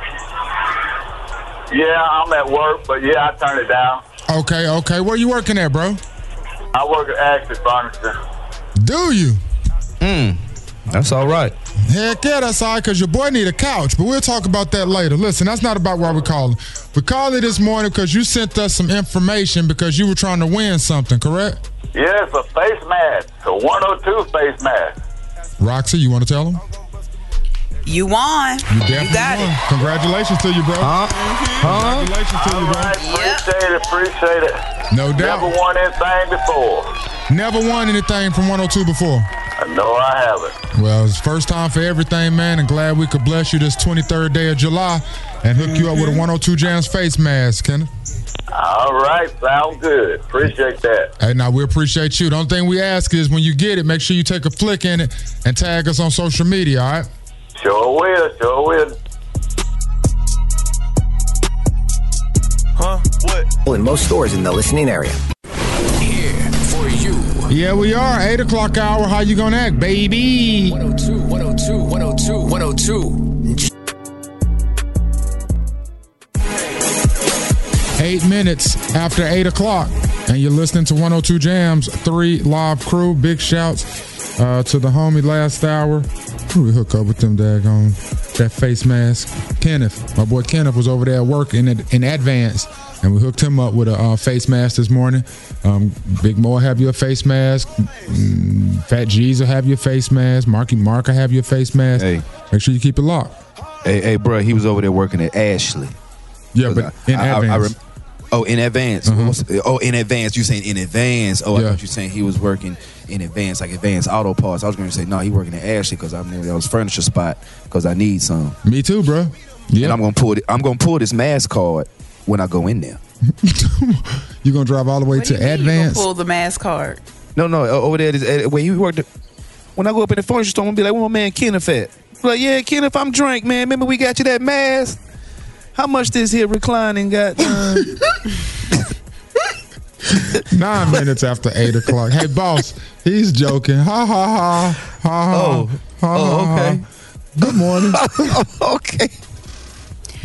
Yeah, I'm at work, but yeah, I turn it down. Okay, okay. Where you working at, bro? I work at Ashley Furniture. Do you? Mm, that's all right. Heck yeah, that's all right, because your boy need a couch, but we'll talk about that later. Listen, that's not about why we're calling. We're calling this morning because you sent us some information because you were trying to win something, correct? Yeah, it's a face mask, a one oh two face mask. Roxy, you want to tell them? You won. You definitely you got won. it. Congratulations to you, bro. Huh? Mm-hmm. Huh? Congratulations to all you, bro. Right, appreciate yep. it, appreciate it. No doubt. Never won anything before. Never won anything from one oh two before? No, I haven't. Well, it's first time for everything, man, and glad we could bless you this twenty-third day of July and hook mm-hmm. you up with a one oh two Jams face mask, Kenneth. All right, sounds good. Appreciate that. Hey, now we appreciate you. The only thing we ask is when you get it, make sure you take a flick in it and tag us on social media, all right? Sure will, sure will. Huh? What? In most stores in the listening area. Here for you. Yeah, we are. eight o'clock hour. How you gonna act, baby? one oh two, one oh two, one oh two, one oh two. Eight minutes after eight o'clock, and you're listening to one oh two Jams, three live crew. Big shouts uh, to the homie last hour. Who we hook up with them daggone that face mask? Kenneth, my boy Kenneth was over there working in, in advance, and we hooked him up with a uh, face mask this morning. Um, Big Mo will have you a face mask. Mm, Fat G's will have you a face mask. Marky Mark will have you a face mask. Hey. Make sure you keep it locked. Hey, hey, bro, he was over there working at Ashley. Yeah, but in I, advance. I, I rem- oh, in advance. Uh-huh. Oh, in advance. You saying in advance? Oh, yeah. I thought you saying he was working in advance, like advanced auto parts. I was going to say no, he working at Ashley because I'm near that furniture spot because I need some. Me too, bro. Yeah, and I'm gonna pull. It, I'm gonna pull this mask card when I go in there. You gonna drive all the way what to do you mean advance? You gonna pull the mask card? No, no, over there. Is, where he worked. When I go up in the furniture store, I'm gonna be like, "Where my man Kenneth at?" Like, yeah, Kenneth, I'm drunk, man. Remember we got you that mask? How much this here reclining got? Uh... Nine minutes after eight o'clock. Hey, boss, he's joking. Ha ha ha ha ha. Oh, ha, oh ha, okay. Ha. Good morning. Okay.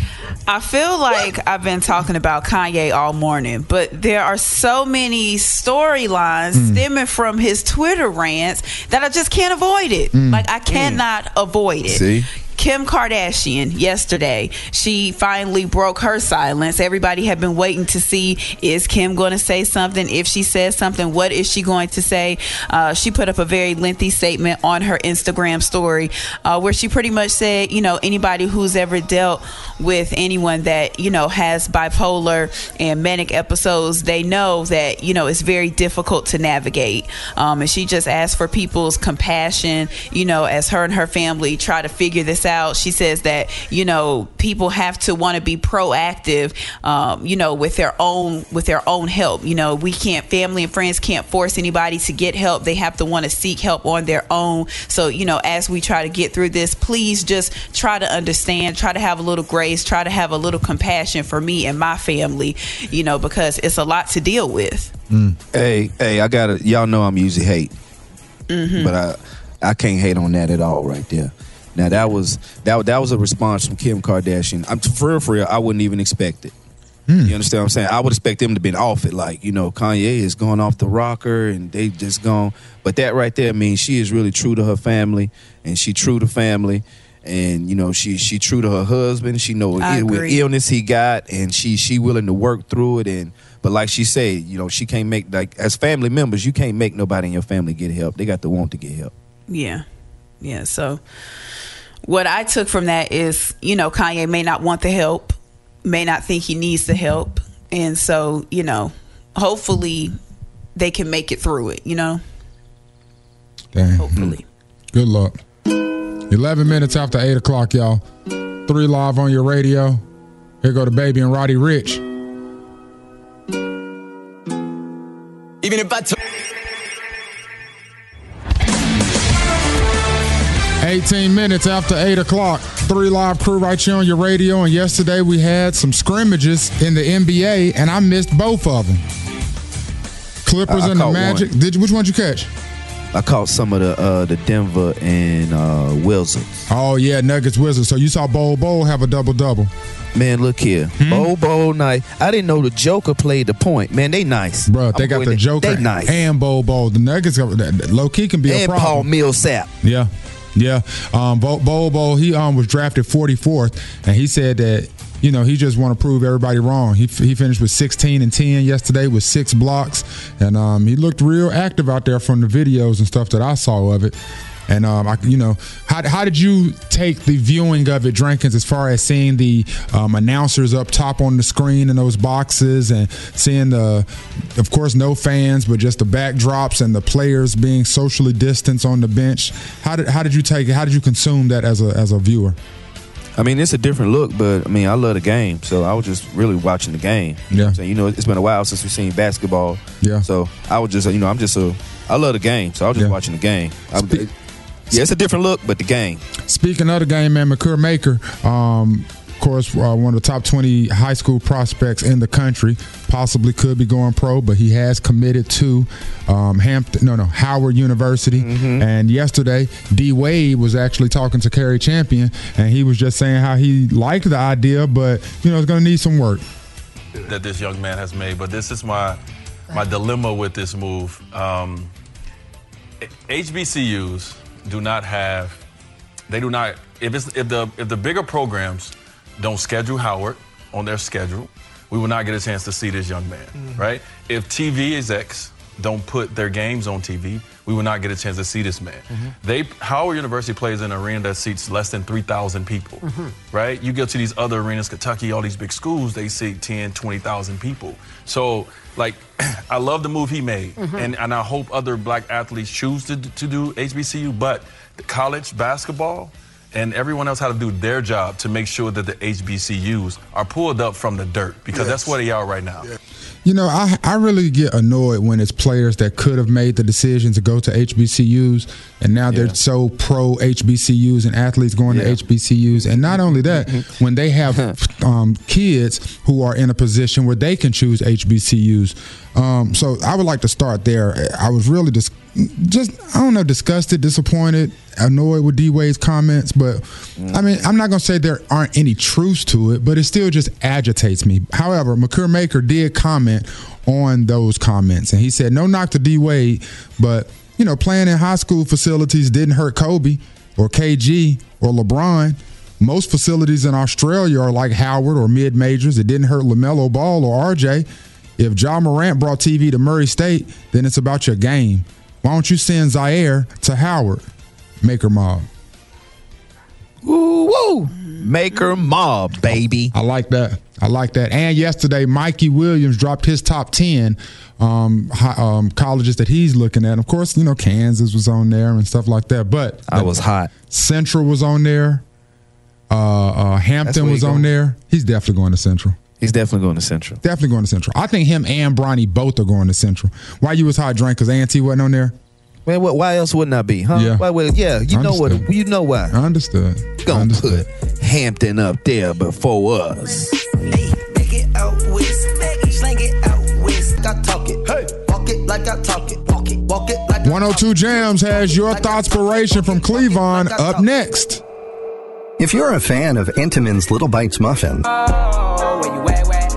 I feel like I've been talking about Kanye all morning, but there are so many storylines mm. stemming from his Twitter rants that I just can't avoid it. Mm. Like, I cannot mm. avoid it. See? Kim Kardashian yesterday, she finally broke her silence. Everybody had been waiting to see, is Kim going to say something? If she says something, what is she going to say? Uh, she put up a very lengthy statement on her Instagram story uh, where she pretty much said, you know, anybody who's ever dealt with anyone that, you know, has bipolar and manic episodes, they know that, you know, it's very difficult to navigate. Um, and she just asked for people's compassion, you know, as her and her family try to figure this out. She says that, you know, people have to want to be proactive, um, you know, with their own with their own help. You know, we can't, family and friends can't force anybody to get help. They have to want to seek help on their own. So, you know, as we try to get through this, please just try to understand, try to have a little grace, try to have a little compassion for me and my family, you know, because it's a lot to deal with. Mm. Hey, hey, I gotta, y'all know I'm usually hate, mm-hmm. but I, I can't hate on that at all right there. Now that was that that was a response from Kim Kardashian. I'm for real, for real. I wouldn't even expect it. Mm. You understand what I'm saying? I would expect them to be off it, like, you know, Kanye is going off the rocker and they just gone. But that right there means she is really true to her family, and she true to family, and you know she she true to her husband. She know what, what illness he got, and she she willing to work through it. And but like she said, you know, she can't make, like, as family members, you can't make nobody in your family get help. They got to want to get help. Yeah, yeah. So what I took from that is, you know, Kanye may not want the help, may not think he needs the help. And so, you know, hopefully they can make it through it, you know? Dang. Hopefully. Good luck. eleven minutes after eight o'clock, y'all. Three live on your radio. Here go the Baby and Roddy Ricch. Even if I took eighteen minutes after eight o'clock. Three live crew right here on your radio. And yesterday we had some scrimmages in the N B A, and I missed both of them. Clippers I, I and the Magic. One. Did you? Which one did you catch? I caught some of the uh, the Denver and uh, Wizards. Oh, yeah, Nuggets Wizards. So you saw Bol Bol have a double-double. Man, look here. Hmm? Bol Bol nice. I didn't know the Joker played the point. Man, they nice. Bro, they I'm got the Joker they nice. and Bol Bol. The Nuggets, low-key can be and a problem. And Paul Millsap. Yeah. Yeah. Um, Bol Bol, he um, was drafted forty-fourth, and he said that, you know, he just want to prove everybody wrong. He he finished with sixteen and ten yesterday with six blocks, and um, he looked real active out there from the videos and stuff that I saw of it. And um, I, you know, how how did you take the viewing of it, Drankins, as far as seeing the um, announcers up top on the screen in those boxes, and seeing the, of course, no fans, but just the backdrops and the players being socially distanced on the bench? How did how did you take it? How did you consume that as a as a viewer? I mean, it's a different look, but I mean, I love the game, so I was just really watching the game. You yeah. know, so, you know, it's been a while since we've seen basketball. Yeah. So I was just, you know, I'm just a, I love the game, so I was just yeah. watching the game. Spe- yeah, it's a different look, but the game. Speaking of the game, man, Makur Maker, um, of course, uh, one of the top twenty high school prospects in the country, possibly could be going pro, but he has committed to um, Hampton, no, no, Howard University. Mm-hmm. And yesterday, D Wade was actually talking to Kerry Champion, and he was just saying how he liked the idea, but you know, it's going to need some work that this young man has made. But this is my my dilemma with this move. Um, H B C Us do not have, they do not. If it's if the if the bigger programs don't schedule Howard on their schedule, we will not get a chance to see this young man, mm-hmm. right? If T V execs don't put their games on T V, we will not get a chance to see this man. Mm-hmm. They Howard University plays in an arena that seats less than three thousand people, mm-hmm. right? You go to these other arenas, Kentucky, all these big schools, they seat ten, twenty thousand people. So, like, I love the move he made, mm-hmm. and, and I hope other black athletes choose to, to do H B C U, but the college basketball and everyone else had to do their job to make sure that the H B C Us are pulled up from the dirt, because yes. that's where they are right now. Yeah. You know, I, I really get annoyed when it's players that could have made the decision to go to H B C Us, and now yeah. they're so pro H B C Us, and athletes going yeah. to H B C Us. And not only that, when they have um, kids who are in a position where they can choose H B C Us. Um, so I would like to start there. I was really just just, I don't know, disgusted, disappointed, annoyed with D-Wade's comments. But, mm. I mean, I'm not going to say there aren't any truths to it, but it still just agitates me. However, Makur Maker did comment on those comments. And he said, no knock to D-Wade, but, you know, playing in high school facilities didn't hurt Kobe or K G or LeBron. Most facilities in Australia are like Howard or mid-majors. It didn't hurt LaMelo Ball or R J. If Ja Morant brought T V to Murray State, then it's about your game. Why don't you send Zaire to Howard? Maker Mob. Woo woo. Maker Mob, baby. I like that. I like that. And yesterday, Mikey Williams dropped his top ten um, high, um, colleges that he's looking at. Of course, you know, Kansas was on there and stuff like that. But I was hot. Central was on there. Uh, uh, Hampton was on there. He's definitely going to Central. He's definitely going to Central. Definitely going to Central. I think him and Bronny both are going to Central. Why you was hot, Drink? Because A and T wasn't on there? Man, what, why else wouldn't I be, huh? Yeah. Why would, yeah, you I know what? understood. You know why. I understood. Gonna I understood. put Hampton up there before us. Hey, make it out west, slang it out west. I talk it, hey, walk it like I talk it, walk it, walk it like one oh two Jams has your Thoughtspiration from Cleavon up next. If you're a fan of Entenmann's Little Bites muffin, oh, where you at, where?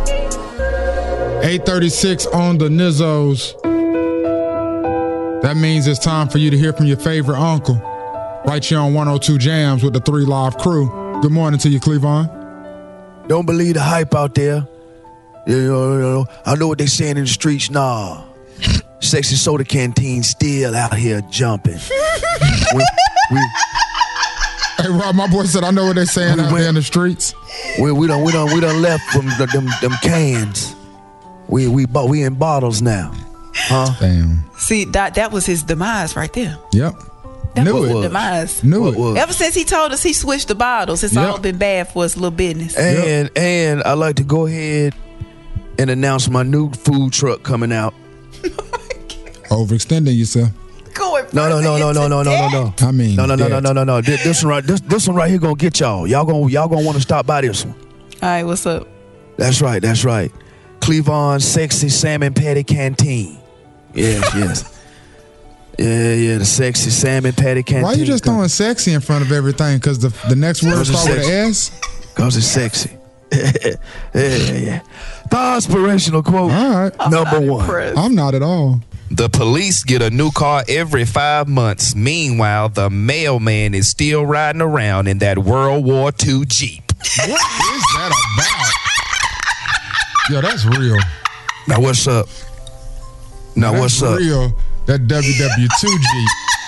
eight thirty-six on the Nizzos. That means it's time for you to hear from your favorite uncle. Right here on one oh two Jams with the Three Live crew. Good morning to you, Cleavon. Don't believe the hype out there. You know, you know, I know what they saying in the streets. Nah. Sexy Soda Canteen still out here jumping. we, we, Hey, Rob, my boy said, I know what they're saying we out went, there in the streets. We, we done, we done, we done left from the, them, them cans. We, we, we in bottles now. Huh? Damn. See, that that was his demise right there. Yep. That Knew was it. his demise. Knew What it. was? Ever since he told us he switched the bottles, it's Yep. all been bad for his little business. And and I'd like to go ahead and announce my new food truck coming out. Overextending yourself. Going No, no, no, no, no, no, no, no, no. I mean, No, no, no, no, dead. no, no, no. This, this one right, this, this one right here gonna get y'all. Y'all gonna, y'all gonna want to stop by this one. All right, what's up? That's right, that's right. Cleavon Sexy Salmon Patty Canteen. Yes, yes. Yeah, yeah, the Sexy Salmon Patty Canteen. Why you just throwing sexy in front of everything? Because the the next word Cause it's start with an sexy. S? Cause it's sexy. yeah, yeah, yeah. The inspirational quote All right. number one. I'm not at all. The police get a new car every five months. Meanwhile, the mailman is still riding around in that World War Two Jeep. What is that about? Yo, that's real. Now what's up? Now That's what's up? real. That W W two Jeep.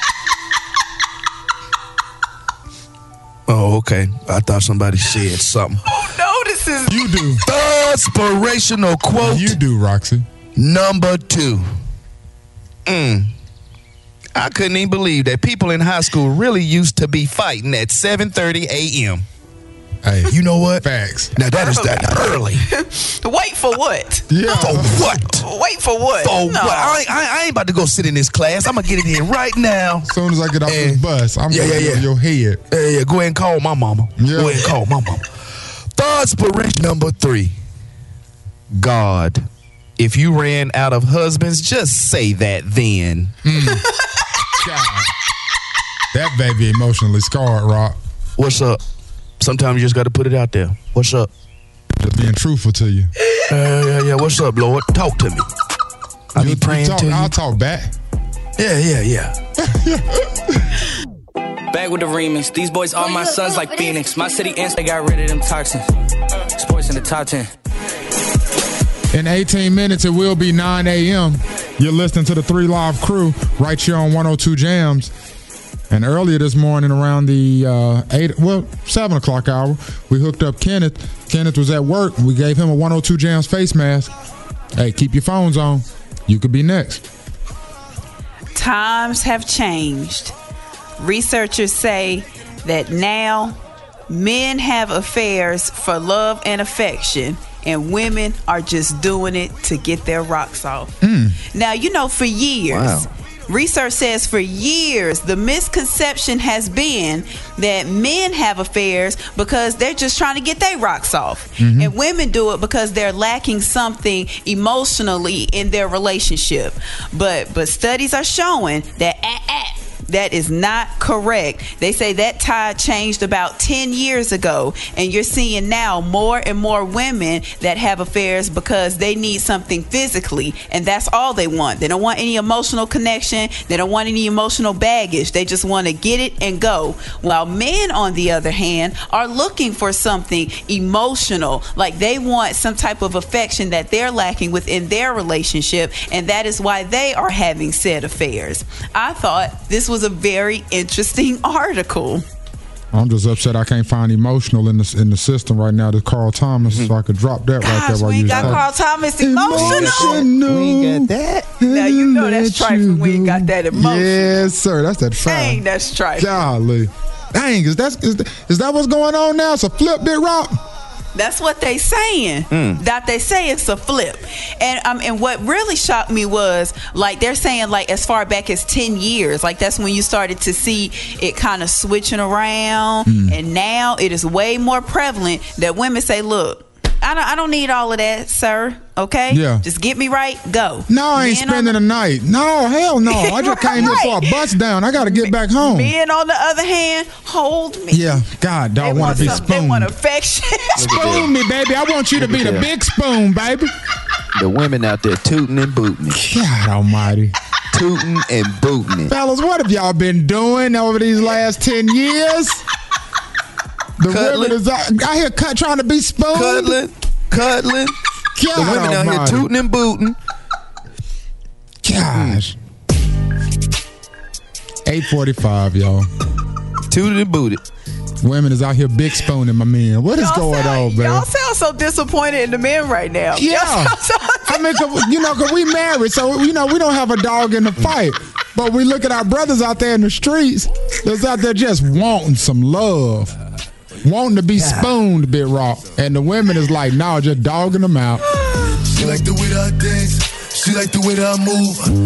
Oh, okay. I thought somebody said something. Who notices? You do. The inspirational quote You do, Roxy. number two. Mm. I couldn't even believe that people in high school really used to be fighting at seven thirty a.m. Hey, You know what? facts. Now that is that early. Wait for what? Yeah. For what? Wait for what? For No. what? I ain't, I ain't about to go sit in this class. I'm gonna get it in right now. As soon as I get off Eh, this bus, I'm yeah, going to yeah, yeah, yeah. your head. Yeah, yeah. Go ahead and call my mama. Yeah. Go ahead and call my mama. The inspiration number three. God, if you ran out of husbands, just say that then. God. That baby emotionally scarred, Rock. What's up? Sometimes you just got to put it out there. What's up? Just being truthful to you. Yeah, yeah, yeah. What's up, Lord? Talk to me. I You- be you praying talk, to you. I'll talk back. Yeah, yeah, yeah. Back with the remix. These boys are my sons like Phoenix. My city ants, they got rid of them toxins. Sports in the top ten. In eighteen minutes, it will be nine a.m. You're listening to the Three Live crew right here on one oh two Jams. And earlier this morning, around the uh, eight, well, seven o'clock hour, we hooked up Kenneth. Kenneth was at work. We gave him a one oh two Jams face mask. Hey, keep your phones on. You could be next. Times have changed. Researchers say that now men have affairs for love and affection, and women are just doing it to get their rocks off. Mm. Now, you know, for years, Wow. Research says for years, the misconception has been that men have affairs because they're just trying to get their rocks off. Mm-hmm. And women do it because they're lacking something emotionally in their relationship. But but studies are showing that ah, ah, that is not correct. They say that tide changed about ten years ago, and you're seeing now more and more women that have affairs because they need something physically, and that's all they want. They don't want any emotional connection. They don't want any emotional baggage. They just want to get it and go. While men, on the other hand, are looking for something emotional, like they want some type of affection that they're lacking within their relationship, and that is why they are having said affairs. I thought this was a very interesting article. I'm just upset I can't find emotional in the in the system right now. To Carl Thomas, mm-hmm. so I could drop that Gosh, right there. While we you ain't got talking. Carl Thomas emotional. emotional. We ain't got that. Now you know that's trifling. We ain't got that emotional. Yes, sir. That's that fact. Dang, that's trifling. Golly, dang, is that is, is that what's going on now? It's a flip, Big Rock. That's what they saying. Mm. That they say it's a flip. And um and what really shocked me was, like, they're saying, like, as far back as ten years, like that's when you started to see it kind of switching around. Mm. And now it is way more prevalent that women say, look, I don't I don't need all of that, sir. Okay? Yeah. Just get me right, go. No, I ain't Men spending the- a night. No, hell no. I just came Right. here for a bus down. I got to get back home. Men, on the other hand, hold me. Yeah, God, dog, They want want to be some- They spooned. want affection. Spoon me, baby. I want you to Look be at the that. big spoon, baby. The women out there tooting and booting it. God almighty. Tooting and booting it. Fellas, what have y'all been doing over these last ten years? The Cuddling. women is out, out here cut, trying to be spooned. Cuddling, cuddling. God The women out here almighty. tooting and booting. Gosh. eight forty-five, y'all. Tooted and booted. Women is out here big spooning my man. What is Y'all going sound- on, man? Y'all sound so disappointed in the men right now. Yeah. Y'all sound so- I mean, 'cause, you know, because we married, so, you know, we don't have a dog in the fight. But we look at our brothers out there in the streets that's out there just wanting some love, wanting to be spooned, Big Rock. And the women is like, no, just dogging them out. She like the way that I dance. She like the way that I move.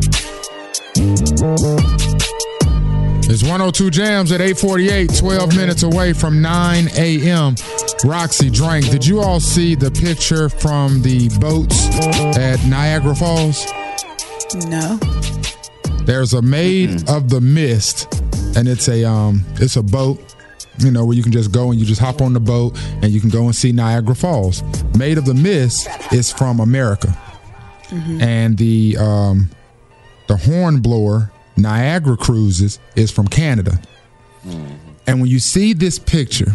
It's one oh two Jams at eight forty-eight, twelve minutes away from nine a.m. Roxy, Drank, did you all see the picture from the boats at Niagara Falls? No. There's a Maid mm-hmm. of the Mist, and it's a um, it's a boat, you know, where you can just go and you just hop on the boat and you can go and see Niagara Falls. Maid of the Mist is from America, mm-hmm. and the um, the Hornblower Niagara Cruises is from Canada. Mm-hmm. And when you see this picture,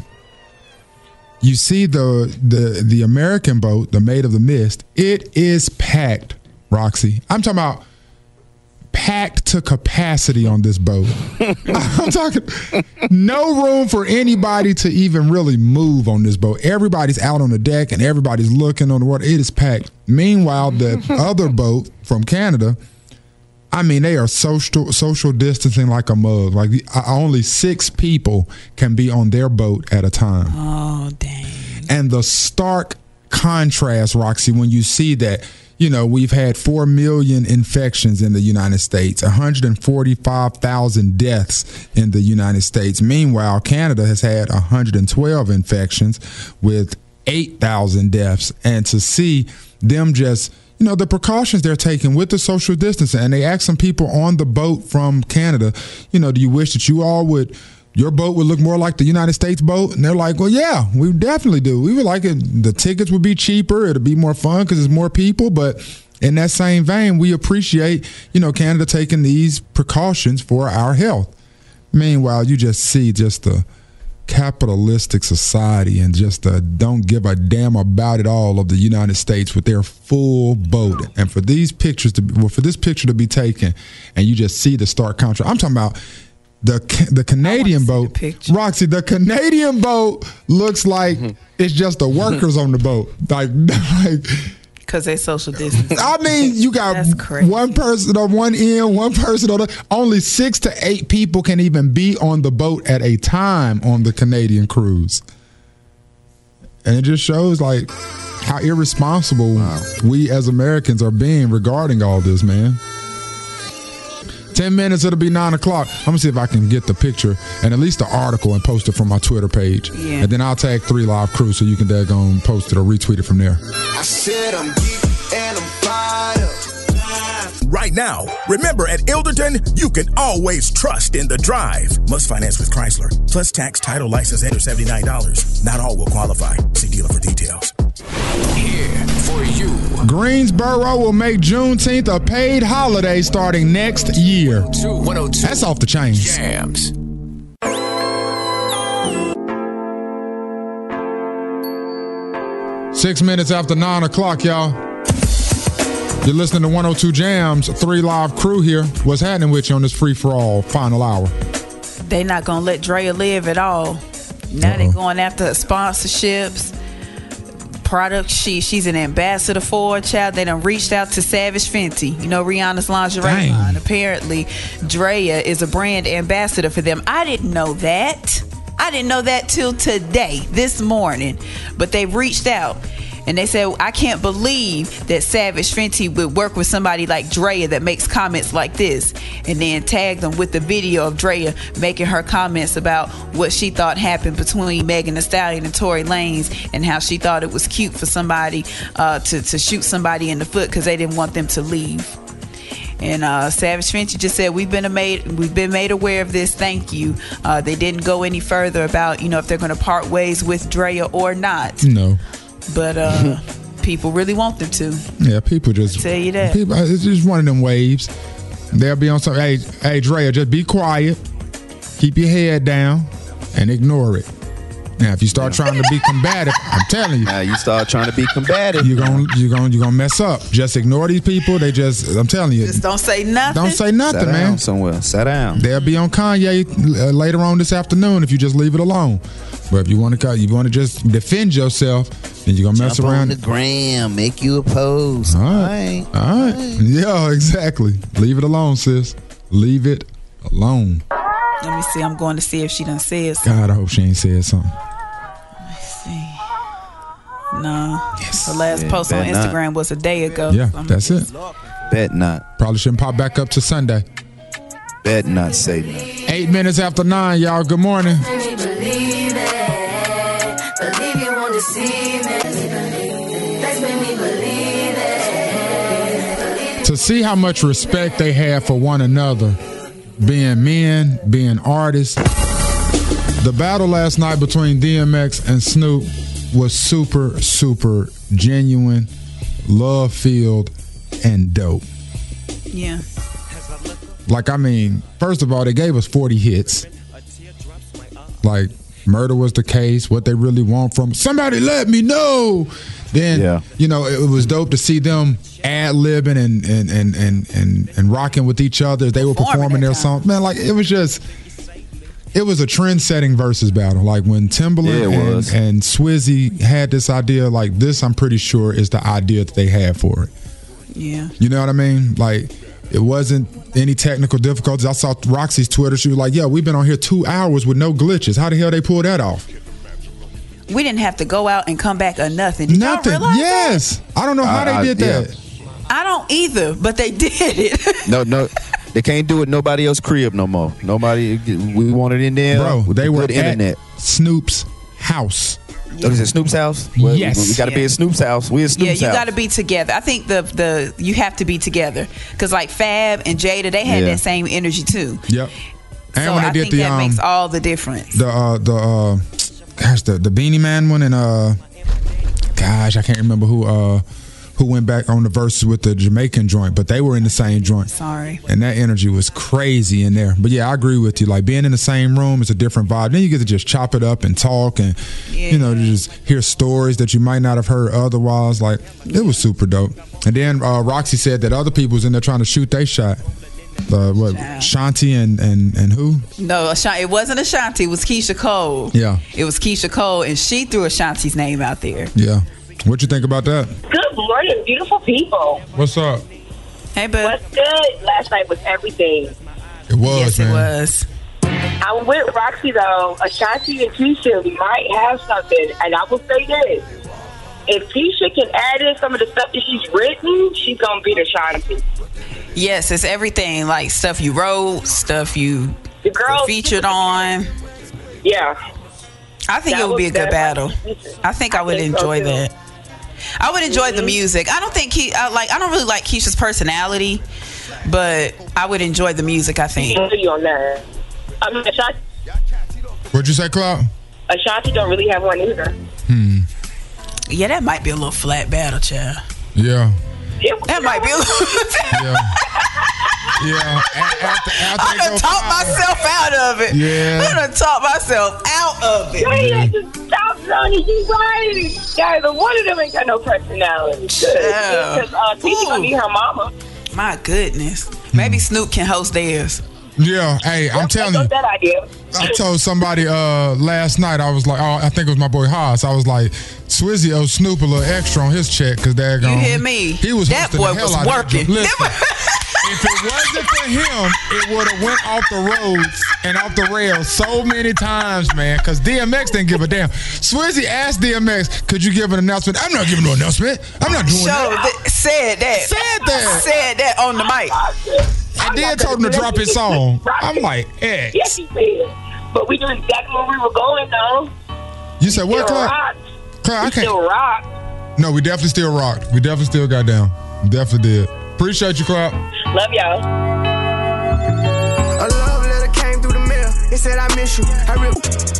you see the the the American boat, the Maid of the Mist. It is packed, Roxy. I'm talking about packed to capacity on this boat. I'm talking no room for anybody to even really move on this boat. Everybody's out on the deck and everybody's looking on the water. It is packed. Meanwhile, the other boat from Canada, I mean, they are social social distancing like a mug. Like only six people can be on their boat at a time. Oh, dang. And the stark contrast, Roxy, when you see that, you know, we've had four million infections in the United States, one hundred forty-five thousand deaths in the United States. Meanwhile, Canada has had one hundred twelve infections with eight thousand deaths. And to see them just, you know, the precautions they're taking with the social distancing, and they asked some people on the boat from Canada, you know, do you wish that you all would, your boat would look more like the United States boat? And they're like, well, yeah, we definitely do. We would like it. The tickets would be cheaper. It'd be more fun because there's more people. But in that same vein, we appreciate, you know, Canada taking these precautions for our health. Meanwhile, you just see just the capitalistic society and just the don't give a damn about it all of the United States with their full boat. And for these pictures to, well, for this picture to be taken and you just see the stark contrast. I'm talking about The the Canadian boat, the Roxy, the Canadian boat looks like mm-hmm. it's just the workers on the boat. Like, like because they social distancing. I mean, you got one person on one end, one person on the only six to eight people can even be on the boat at a time on the Canadian cruise. And it just shows like how irresponsible wow. we as Americans are being regarding all this, man. Ten minutes, it'll be nine o'clock. I'm gonna see if I can get the picture and at least the article and post it from my Twitter page. Yeah. And then I'll tag Three Live Crew so you can daggone post it or retweet it from there. I said I'm geek and I'm fired up. Right now, remember at Ilderton, you can always trust in the drive. Must finance with Chrysler. Plus tax, title, license, and seventy-nine dollars. Not all will qualify. See dealer for details. Here for you. Greensboro will make Juneteenth a paid holiday starting next year. That's off the chain. Jams. Six minutes after nine o'clock, y'all. You're listening to one oh two Jams, Three Live Crew here. What's happening with you on this free-for-all final hour? They not going to let Drea live at all. Now Uh-oh. they going after sponsorships, products she she's an ambassador for. Child, they done reached out to Savage Fenty, you know, Rihanna's lingerie Dang. line. Apparently, Drea is a brand ambassador for them. I didn't know that. I didn't know that till today, this morning. But they reached out. And they said, I can't believe that Savage Fenty would work with somebody like Drea that makes comments like this. And then tag them with the video of Drea making her comments about what she thought happened between Megan Thee Stallion and Tory Lanez and how she thought it was cute for somebody uh, to, to shoot somebody in the foot because they didn't want them to leave. And uh, Savage Fenty just said, we've been made we've been made aware of this. Thank you. Uh, they didn't go any further about, you know, if they're going to part ways with Drea or not. No. But uh, people really want them to. Yeah, people just I'll tell you that. People, it's just one of them waves. They'll be on some. Hey, hey, Drea, just be quiet, keep your head down, and ignore it. Now, if you start trying to be combative, I'm telling you. Now you start trying to be combative. You're gonna, you're gonna, you're gonna mess up. Just ignore these people. They just, I'm telling you. Just don't say nothing. Don't say nothing, Sit man. down somewhere. Sit down. They'll be on Kanye uh, later on this afternoon if you just leave it alone. But if you want to, you want to just defend yourself, then you're gonna mess Jump around. on the gram, make you a post. All right, all right. All right. Yeah, exactly. Leave it alone, sis. Leave it alone. Let me see. I'm going to see if she done said something. God, I hope she ain't said something. No. Yes. Her last Yeah, post on bet not. Instagram was a day ago. Yeah, So I'm that's it. Bet not. Probably shouldn't pop back up to Sunday. Bet not say nothing. Eight minutes after nine, y'all. Good morning. Believe it. Believe you want to see me. Let's make me believe it. To see how much respect they have for one another, being men, being artists. The battle last night between D M X and Snoop was super, super genuine, love-filled, and dope. Yeah. Like, I mean, first of all, they gave us forty hits. Like, Murder Was the Case, What They Really Want From Somebody Let Me Know. Then, yeah. you know, it was dope to see them ad-libbing and and, and, and, and and rocking with each other. They were performing their songs. Man, like, it was just, it was a trend-setting versus battle. Like, when Timbaland Yeah, it and, was. and Swizzy had this idea, like, this, I'm pretty sure, is the idea that they had for it. Yeah. You know what I mean? Like, it wasn't any technical difficulties. I saw Roxy's Twitter. She was like, yeah, we've been on here two hours with no glitches. How the hell they pulled that off? We didn't have to go out and come back or nothing. Did Nothing. y'all realize Yes. that? I don't know how I- they I- did yeah. that. I don't either, but they did it. No, no. They can't do it nobody else's crib no more. Nobody, we want it in there. Bro, with they the were good at internet. Snoop's house. Oh, is it Snoop's house? Well, Yes. We, we got to be Yeah. at Snoop's house. We at Snoop's Yeah, you house. got to be together. I think the the you have to be together because like Fab and Jada, they had Yeah. that same energy too. Yep. And So when they I did think the that um makes all the difference. the uh the uh gosh the the Beanie Man one and uh gosh I can't remember who uh who went back on the verses with the Jamaican joint, but they were in the same joint. Sorry. And that energy was crazy in there. But yeah, I agree with you. Like being in the same room is a different vibe. Then you get to just chop it up and talk and, Yeah. you know, just hear stories that you might not have heard otherwise. Like, it was super dope. And then uh, Roxy said that other people was in there trying to shoot their shot. Uh, what, Shanti and, and, and who? No, Ashanti, it wasn't Ashanti. It was Keisha Cole. Yeah. It was Keisha Cole, and she threw Ashanti's name out there. Yeah. What you think about that? Good morning, beautiful people. What's up? Hey, bud. What's good? Last night was everything. It was, yes, man. it was. I'm with Roxy, though. Ashanti and Keisha might have something, and I will say this. If Keisha can add in some of the stuff that she's written, she's going to beat Ashanti. Yes, it's everything. Like stuff you wrote, stuff you The girls featured on. Yeah. I think That it would be a was- good that battle. was- I think I would think so, enjoy too. that. I would enjoy the Mhm. music. I don't think he I, like. I don't really like Keisha's personality, but I would enjoy the music. I think. I feel you on that. I mean, Ashanti, What'd you say, Cloud? Ashanti don't really have one either. Hmm. Yeah, that might be a little flat battle, child. Yeah. That might be a little. Yeah. Yeah. A- After, after I they done go talked five. myself out of it. Yeah. I done talked myself out of it. You ain't have to stop, Sonny. You right. Guys, one of them ain't got no personality. Yeah. Because uh, Tisha gonna be her mama. My goodness. Maybe Snoop can host theirs. Yeah. Hey, I'm telling you. What's that idea? I told somebody uh, last night, I was like, oh, I think it was my boy Haas. I was like, Swizzy owed Snoop a little extra on his check because they're You going. hear me? He was That hosting boy the hell was out of that working. joint. Listen, if it wasn't for him, it would have went off the roads and off the rails so many times, man, because D M X didn't give a damn. Swizzy asked D M X, could you give an announcement? I'm not giving no announcement. I'm not doing Show that. that. Said that. Said that. Said that on the mic. And then told him to drop his song. I'm like, X. Yes, he did. But we knew exactly where we were going, though. You said what, Still Clark? rock. Clark, I We can't. still rock. No, we definitely still rocked. We definitely still got down. We definitely did. Appreciate you, Clark. Love y'all. A love letter came through the mail. It said I miss you. I really.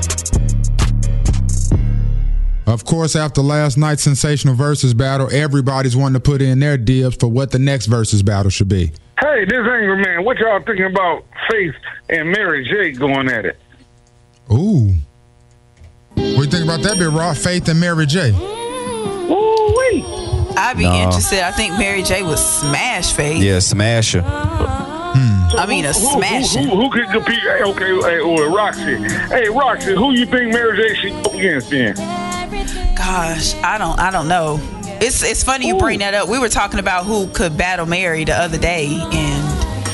Of course, after last night's sensational versus battle, everybody's wanting to put in their dibs for what the next versus battle should be. Hey, this Angry Man, what y'all thinking about Faith and Mary J going at it? Ooh. What do you think about that bit, Raw? Faith and Mary J. Ooh-wee. I'd be No. interested. I think Mary J would smash Faith. Yeah, smasher. I mean, a Who, who, smashing. who, who can compete? Hey, okay, hey, or Roxy. Hey, Roxy, who you think Mary J should go against then? Gosh, I don't. I don't know. It's it's funny you bring that up. We were talking about who could battle Mary the other day, and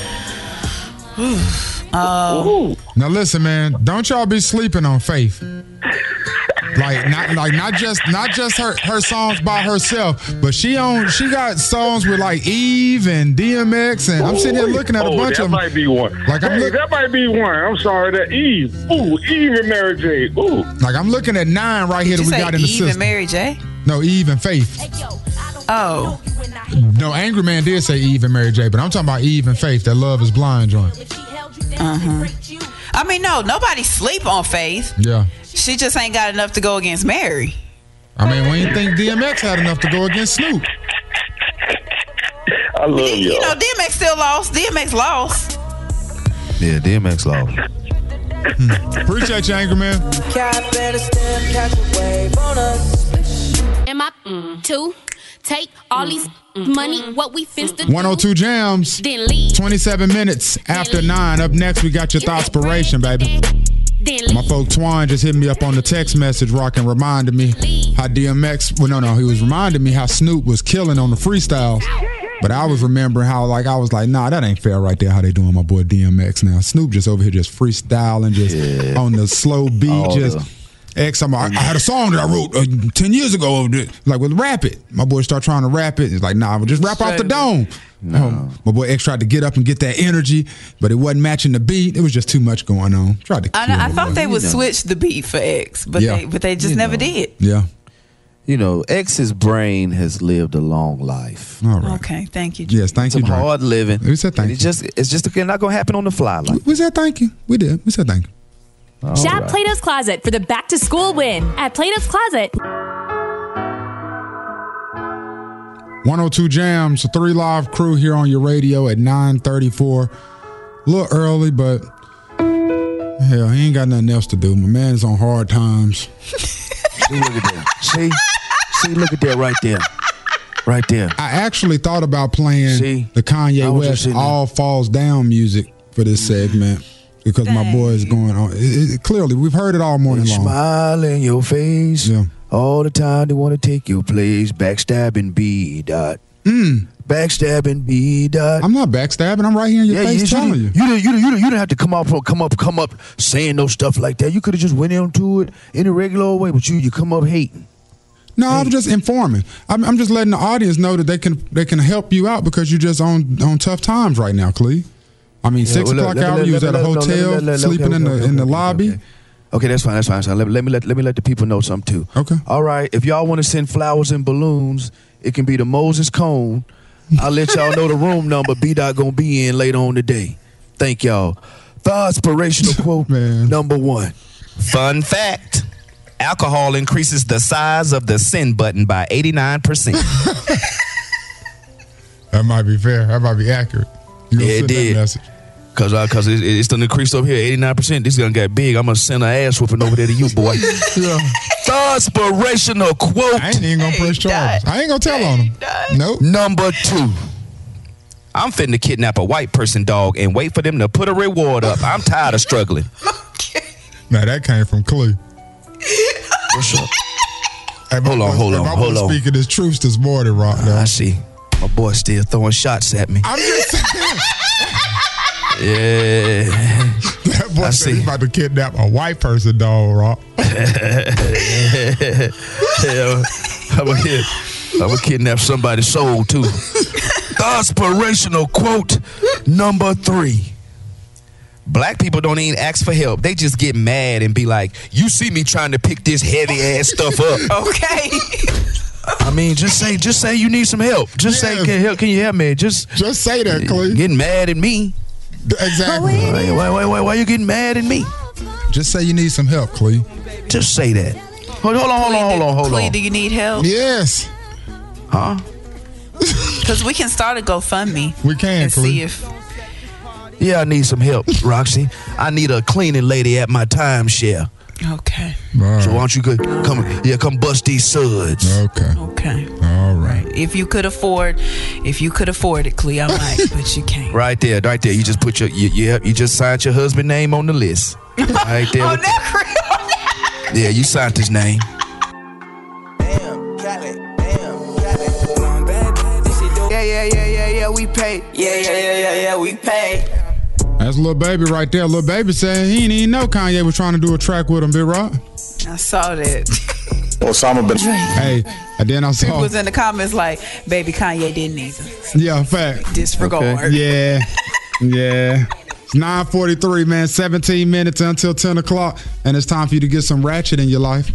um, Now listen, man, don't y'all be sleeping on Faith. Like not like not just not just her her songs by herself, but she on she got songs with like Eve and D M X, and I'm sitting here looking at a oh, bunch that of them. might be one. Like, I'm hey, look- that might be one. I'm sorry, that Eve. Ooh, Eve and Mary J. Ooh. Like I'm looking at nine right here did that you we say got in the Eve and system. Mary J? No, Eve and Faith. Oh, No, Angry Man did say Eve and Mary J, but I'm talking about Eve and Faith. That Love Is Blind joint. uh huh. I mean, no, nobody sleep on Faith. Yeah. She just ain't got enough to go against Mary. I mean, we didn't think D M X had enough to go against Snoop. I love y'all. You know, D M X still lost. D M X lost. Yeah, D M X lost. Appreciate you, Angry Man. Cat better step, catch a wave on us. Am I mm, to take all these money, what we finna do? one oh two Jams, Then leave. twenty-seven minutes after nine. Up next, we got your Thoughtspiration, baby. Then My folk Twan just hit me up on the text message, rocking, reminded me how D M X, well, no, no, he was reminding me how Snoop was killing on the freestyles. But I was remembering how, like, I was like, nah, that ain't fair right there, how they doing my boy D M X now. Snoop just over here just freestyling, just Yeah. on the slow beat, All just. the- X, I'm, I, I had a song that I wrote uh, ten years ago, like, with rap it. My boy start trying to rap it. He's like, nah, just rap off the dome. No. Um, my boy X tried to get up and get that energy, but it wasn't matching the beat. It was just too much going on. Tried to I, kill know, I my thought boy. they would You know. switch the beat for X, but Yeah. they but they just You never know. did. Yeah. You know, X's brain has lived a long life. All right. Okay, thank you. Yes, thank Some you, Dre. hard living. We said thank And it's just it's just not gonna happen on the fly. Like, We said thank you. We did. We said thank you. all Shop right. Plato's Closet for the back to school win at Plato's Closet. one oh two Jams, a three live crew here on your radio at nine thirty-four. A little early, but hell, he ain't got nothing else to do. My man is on hard times. See, look at that. See, see, look at that right there, right there. I actually thought about playing See? the I Kanye was just West sitting there. All Falls Down music for this segment because my boy is going on. It, it, clearly, we've heard it all morning long. Smile in your face. Yeah. All the time they want to take your place. Backstabbing B dot. Mm. Backstabbing B dot. I'm not backstabbing. I'm right here in your Yeah, face you, telling you, you. didn't- you, didn't- you, didn't- you, didn't- you didn't have to come up, come up, come up saying no stuff like that. You could have just went into it in a regular old way, but you, you come up hating. No, I'm just informing. I'm, I'm just letting the audience know that they can they can help you out because you're just on on tough times right now, Clee. I mean, Yeah, six well, o'clock let- let- hour, let- you was let- at a let- no, let me- hotel, let- let- sleeping okay, in the okay, in the okay, lobby. okay. Okay, that's fine. That's fine. That's fine. Let, let me let let me let the people know something too. Okay. All right. If y'all want to send flowers and balloons, it can be the Moses Cone. I'll let y'all know the room number B Dot gonna be in later on today. Thank y'all. The inspirational quote number one. Fun fact. Alcohol increases the size of the send button by eighty-nine percent. That might be fair. That might be accurate. You gonna Yeah, it send that did. message. Cause, uh, cause it, it's done increased over here, eighty-nine percent. This gonna get big. I'm gonna send an ass whooping over there to you, boy. Yeah. The inspirational quote. I ain't even gonna press charges. I ain't gonna tell on them. Nope. Number two. I'm finna kidnap a white person dog and wait for them to put a reward up. I'm tired of struggling. Now that came from Clee. What's up? Hey, Hold on, hold if on, I hold was on. speaking his truths this morning, Rock. I see. My boy still throwing shots at me. I'm just saying. Yeah. That boy I said he's see. about to kidnap a white person, dog, Rock. Yeah, I'm gonna kid, I'm gonna kidnap somebody's soul too. The inspirational quote number three. Black people don't even ask for help. They just get mad and be like, you see me trying to pick this heavy ass stuff up. Okay. I mean, just say, just say you need some help. Just say, Yes. can, help, can you help me? Just, Just say that, Clee. getting mad at me. Exactly. Why, why, why, why, why you getting mad at me? Just say you need some help, Clee. Just say that. Hold, hold on, hold on, hold on, hold Clee, on. do you need help? Yes, Huh? Because we can start a GoFundMe we can, and see Clee. if. Yeah, I need some help, Roxy. I need a cleaning lady at my timeshare. Okay. All So why right. don't you go, come, yeah, come bust these suds. Okay. Okay. All right. If you could afford, if you could afford it, Clee, I might, but you can't. Right there, right there. You just put your, you, you, you just signed your husband's name on the list. Right there. Oh, with- that yeah, you signed his name. Yeah, yeah, yeah, yeah, yeah, we pay. Yeah, yeah, yeah, yeah, yeah, we pay. That's Lil Baby right there. Lil Baby said he didn't even know Kanye was trying to do a track with him, Big Rock. I saw that. Osama bin Hey, and then I People saw. was in the comments like, baby, Kanye didn't either. Yeah, fact. Disregard. Yeah, yeah. It's nine forty-three, man. seventeen minutes until ten o'clock, and it's time for you to get some ratchet in your life.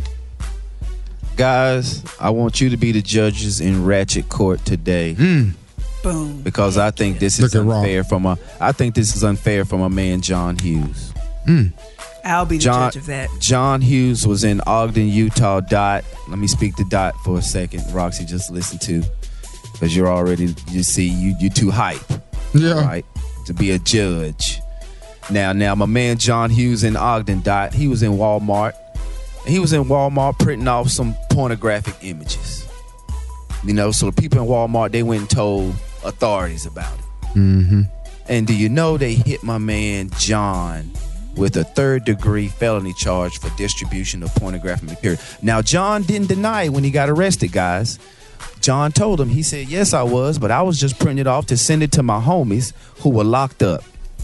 Guys, I want you to be the judges in Ratchet Court today. Boom. Because I think this is Look at Rob. unfair from a I think this is unfair from a man, John Hughes. I'll be the John, judge of that. John Hughes was in Ogden, Utah. Dot. Let me speak to Dot for a second. Roxy, just listen to, because you're already, you see, you you too hype, Yeah. right, to be a judge. Now, now, my man John Hughes in Ogden. Dot. He was in Walmart. He was in Walmart printing off some pornographic images. You know, so the people in Walmart, they went and told authorities about it. Mm-hmm. And do you know they hit my man John with a third degree felony charge for distribution of pornographic material? Now, John didn't deny it when he got arrested, guys. John told him, he said, yes, I was, but I was just printing it off to send it to my homies who were locked up.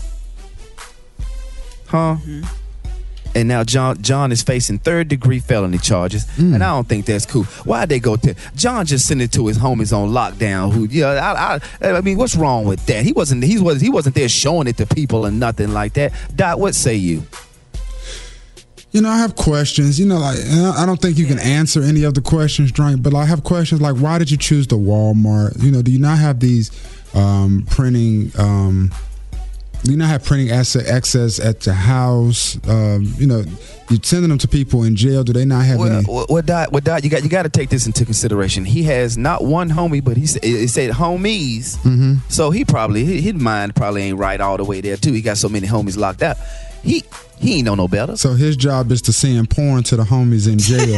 Huh? Mm-hmm. And now John John is facing third degree felony charges, Mm. and I don't think that's cool. Why'd they go to John? Just send it to his homies on lockdown. Who, yeah, I, I, I mean, what's wrong with that? He wasn't he was he wasn't there showing it to people or nothing like that. Dot, what say you? You know, I have questions. You know, like and I I don't think you can answer any of the questions, Drink. But I have questions like, why did you choose the Walmart? You know, do you not have these um, printing? Um, do you not have printing asset access at the house? Um, you know, you're sending them to people in jail. Do they not have Well, any? well, well, Dot, well, Dot, you got you got to take this into consideration. He has not one homie, but he said it said homies. Mm-hmm. So he probably his his mind probably ain't right all the way there too. He got so many homies locked up. He he ain't know no better. So his job is to send porn to the homies in jail.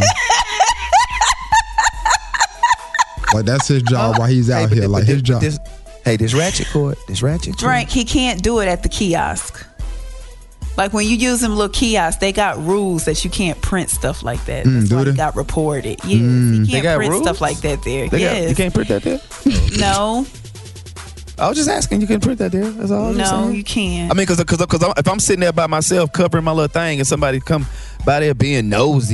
Like that's his job while he's out Hey, but here. thi- Like but his thi- job. This, hey, this ratchet court, this ratchet court. Drink, he can't do it at the kiosk. Like when you use them little kiosks, they got rules that you can't print stuff like that. Mm, That's do why they? he got reported. Yes, Mm. he They can't got print rules? stuff like that there. They got- yes. you can't print that there. No, I was just asking. You can print that there. That's all. I was just no, saying. you can't. I mean, because because if I'm sitting there by myself covering my little thing and somebody come by there being nosy,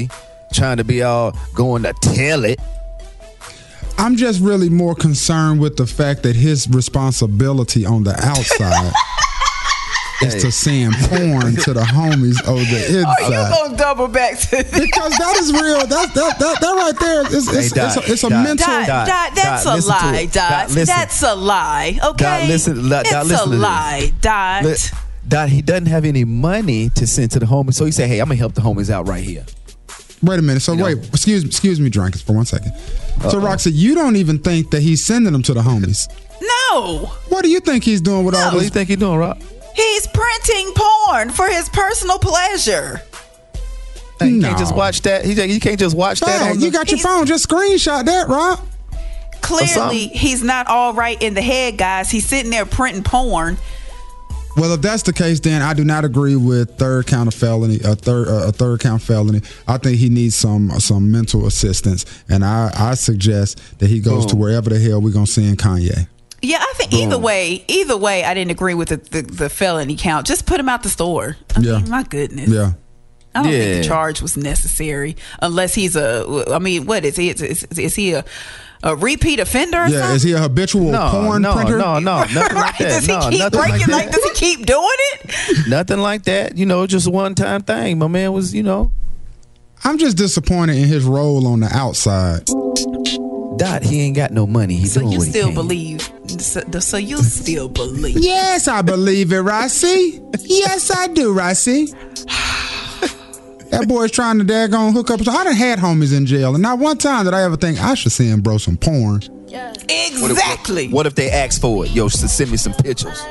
trying to be all going to tell it. I'm just really more concerned with the fact that his responsibility on the outside is to send porn to the homies on the inside. Oh, you gonna double back to this? Because that is real. That that that, that right there is it's, Hey, it's, Dot, a, it's a Dot, mental. Dot, Dot, Dot, that's Dot, a listen to lie, it. Dot. Dot, listen. That's a lie. Okay. Dot, listen, Dot, it's Dot, listen a to this. lie, Dot. But, Dot, he doesn't have any money to send to the homies, so he said, "Hey, I'm gonna help the homies out right here." Wait a minute. So You know? wait, excuse excuse me, Drankins, for one second. Uh-oh. So Roxy, you don't even think that he's sending them to the homies? No. What do you think he's doing with all What this? do you think he's doing, Rock? He's printing porn for his personal pleasure. Hey, you No. can't just watch that. He, you can't just watch that. Hey, On you the, got your phone. Just screenshot that, Rob. Clearly, he's not all right in the head, guys. He's sitting there printing porn. Well, if that's the case, then I do not agree with third count of felony, a third uh, a third count felony. I think he needs some some mental assistance, and I, I suggest that he goes to Boom. wherever the hell we're gonna send Kanye. Yeah, I think either way, either way, I didn't agree with the, the, the felony count. Just put him out the store. I Yeah. mean, my goodness. Yeah. I don't think Yeah. the charge was necessary unless he's a. I mean, what is he? Is, is, is he a, a repeat offender? Or Yeah, something? is he a habitual No, porn no, printer? no, no, nothing like Right? that. Does he No, keep nothing breaking? like Like, that. does he keep doing it? Nothing like that. You know, just a one time thing. My man was, you know. I'm just disappointed in his role on the outside. Dot, he ain't got no money. He So doing you what he still can. believe? So, so you still believe? Yes, I believe it, Rossi. Yes, I do, Rossi. That boy's trying to daggone hook up. So I done had homies in jail, and not one time did I ever think I should send bro some porn. Exactly. What if they ask for it? Yo, s- send me some pictures.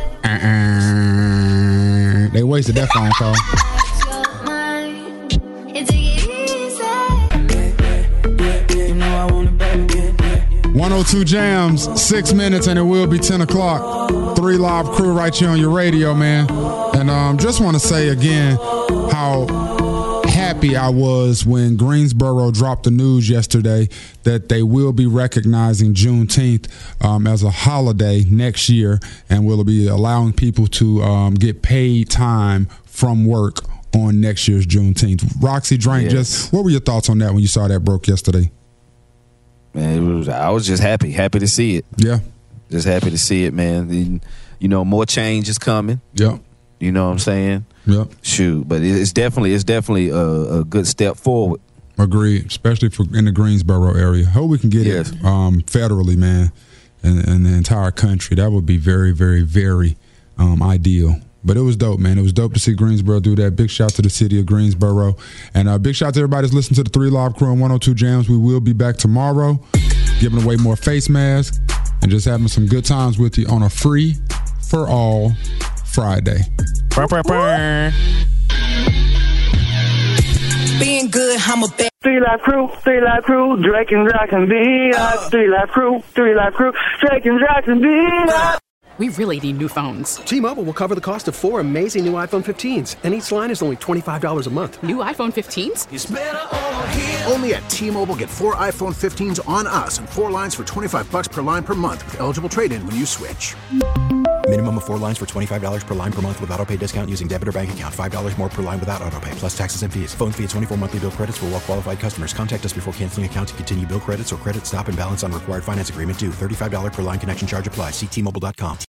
Uh-uh. They wasted that phone call. one oh two Jams, six minutes, and it will be ten o'clock. Three Live Crew right here on your radio, man. And um, just want to say again how happy I was when Greensboro dropped the news yesterday that they will be recognizing Juneteenth um, as a holiday next year, and will be allowing people to um, get paid time from work on next year's Juneteenth. Roxy Drank, Yes. just what were your thoughts on that when you saw that broke yesterday? Man, it was, I was just happy, happy to see it. Yeah. Just happy to see it, man. And, you know, more change is coming. Yep. You know what I'm saying? Yep. Shoot, but it's definitely it's definitely a, a good step forward. Agreed, especially for in the Greensboro area. Hope we can get Yes. it um, federally, man, in, in the entire country. That would be very, very, very um, ideal. But it was dope, man. It was dope to see Greensboro do that. Big shout to the city of Greensboro. And uh, big shout to everybody that's listening to the Three Live Crew on one oh two Jams. We will be back tomorrow, giving away more face masks and just having some good times with you on a free for all Friday. Being good, I'm a bad. Three Live Crew, Three Live Crew, Drake and Rock and B. Three Live Crew, Three Live Crew, Drake and Rock and B. We really need new phones. T-Mobile will cover the cost of four amazing new iPhone fifteens, and each line is only twenty-five dollars a month. New iPhone fifteens? Only at T-Mobile, get four iPhone fifteens on us and four lines for twenty-five bucks per line per month with eligible trade-in when you switch. Minimum of four lines for twenty-five dollars per line per month with autopay discount using debit or bank account. five dollars more per line without autopay, plus taxes and fees. Phone fee at twenty-four monthly bill credits for well-qualified customers. Contact us before canceling account to continue bill credits or credit stop and balance on required finance agreement due. thirty-five dollars per line connection charge applies. See T Mobile dot com.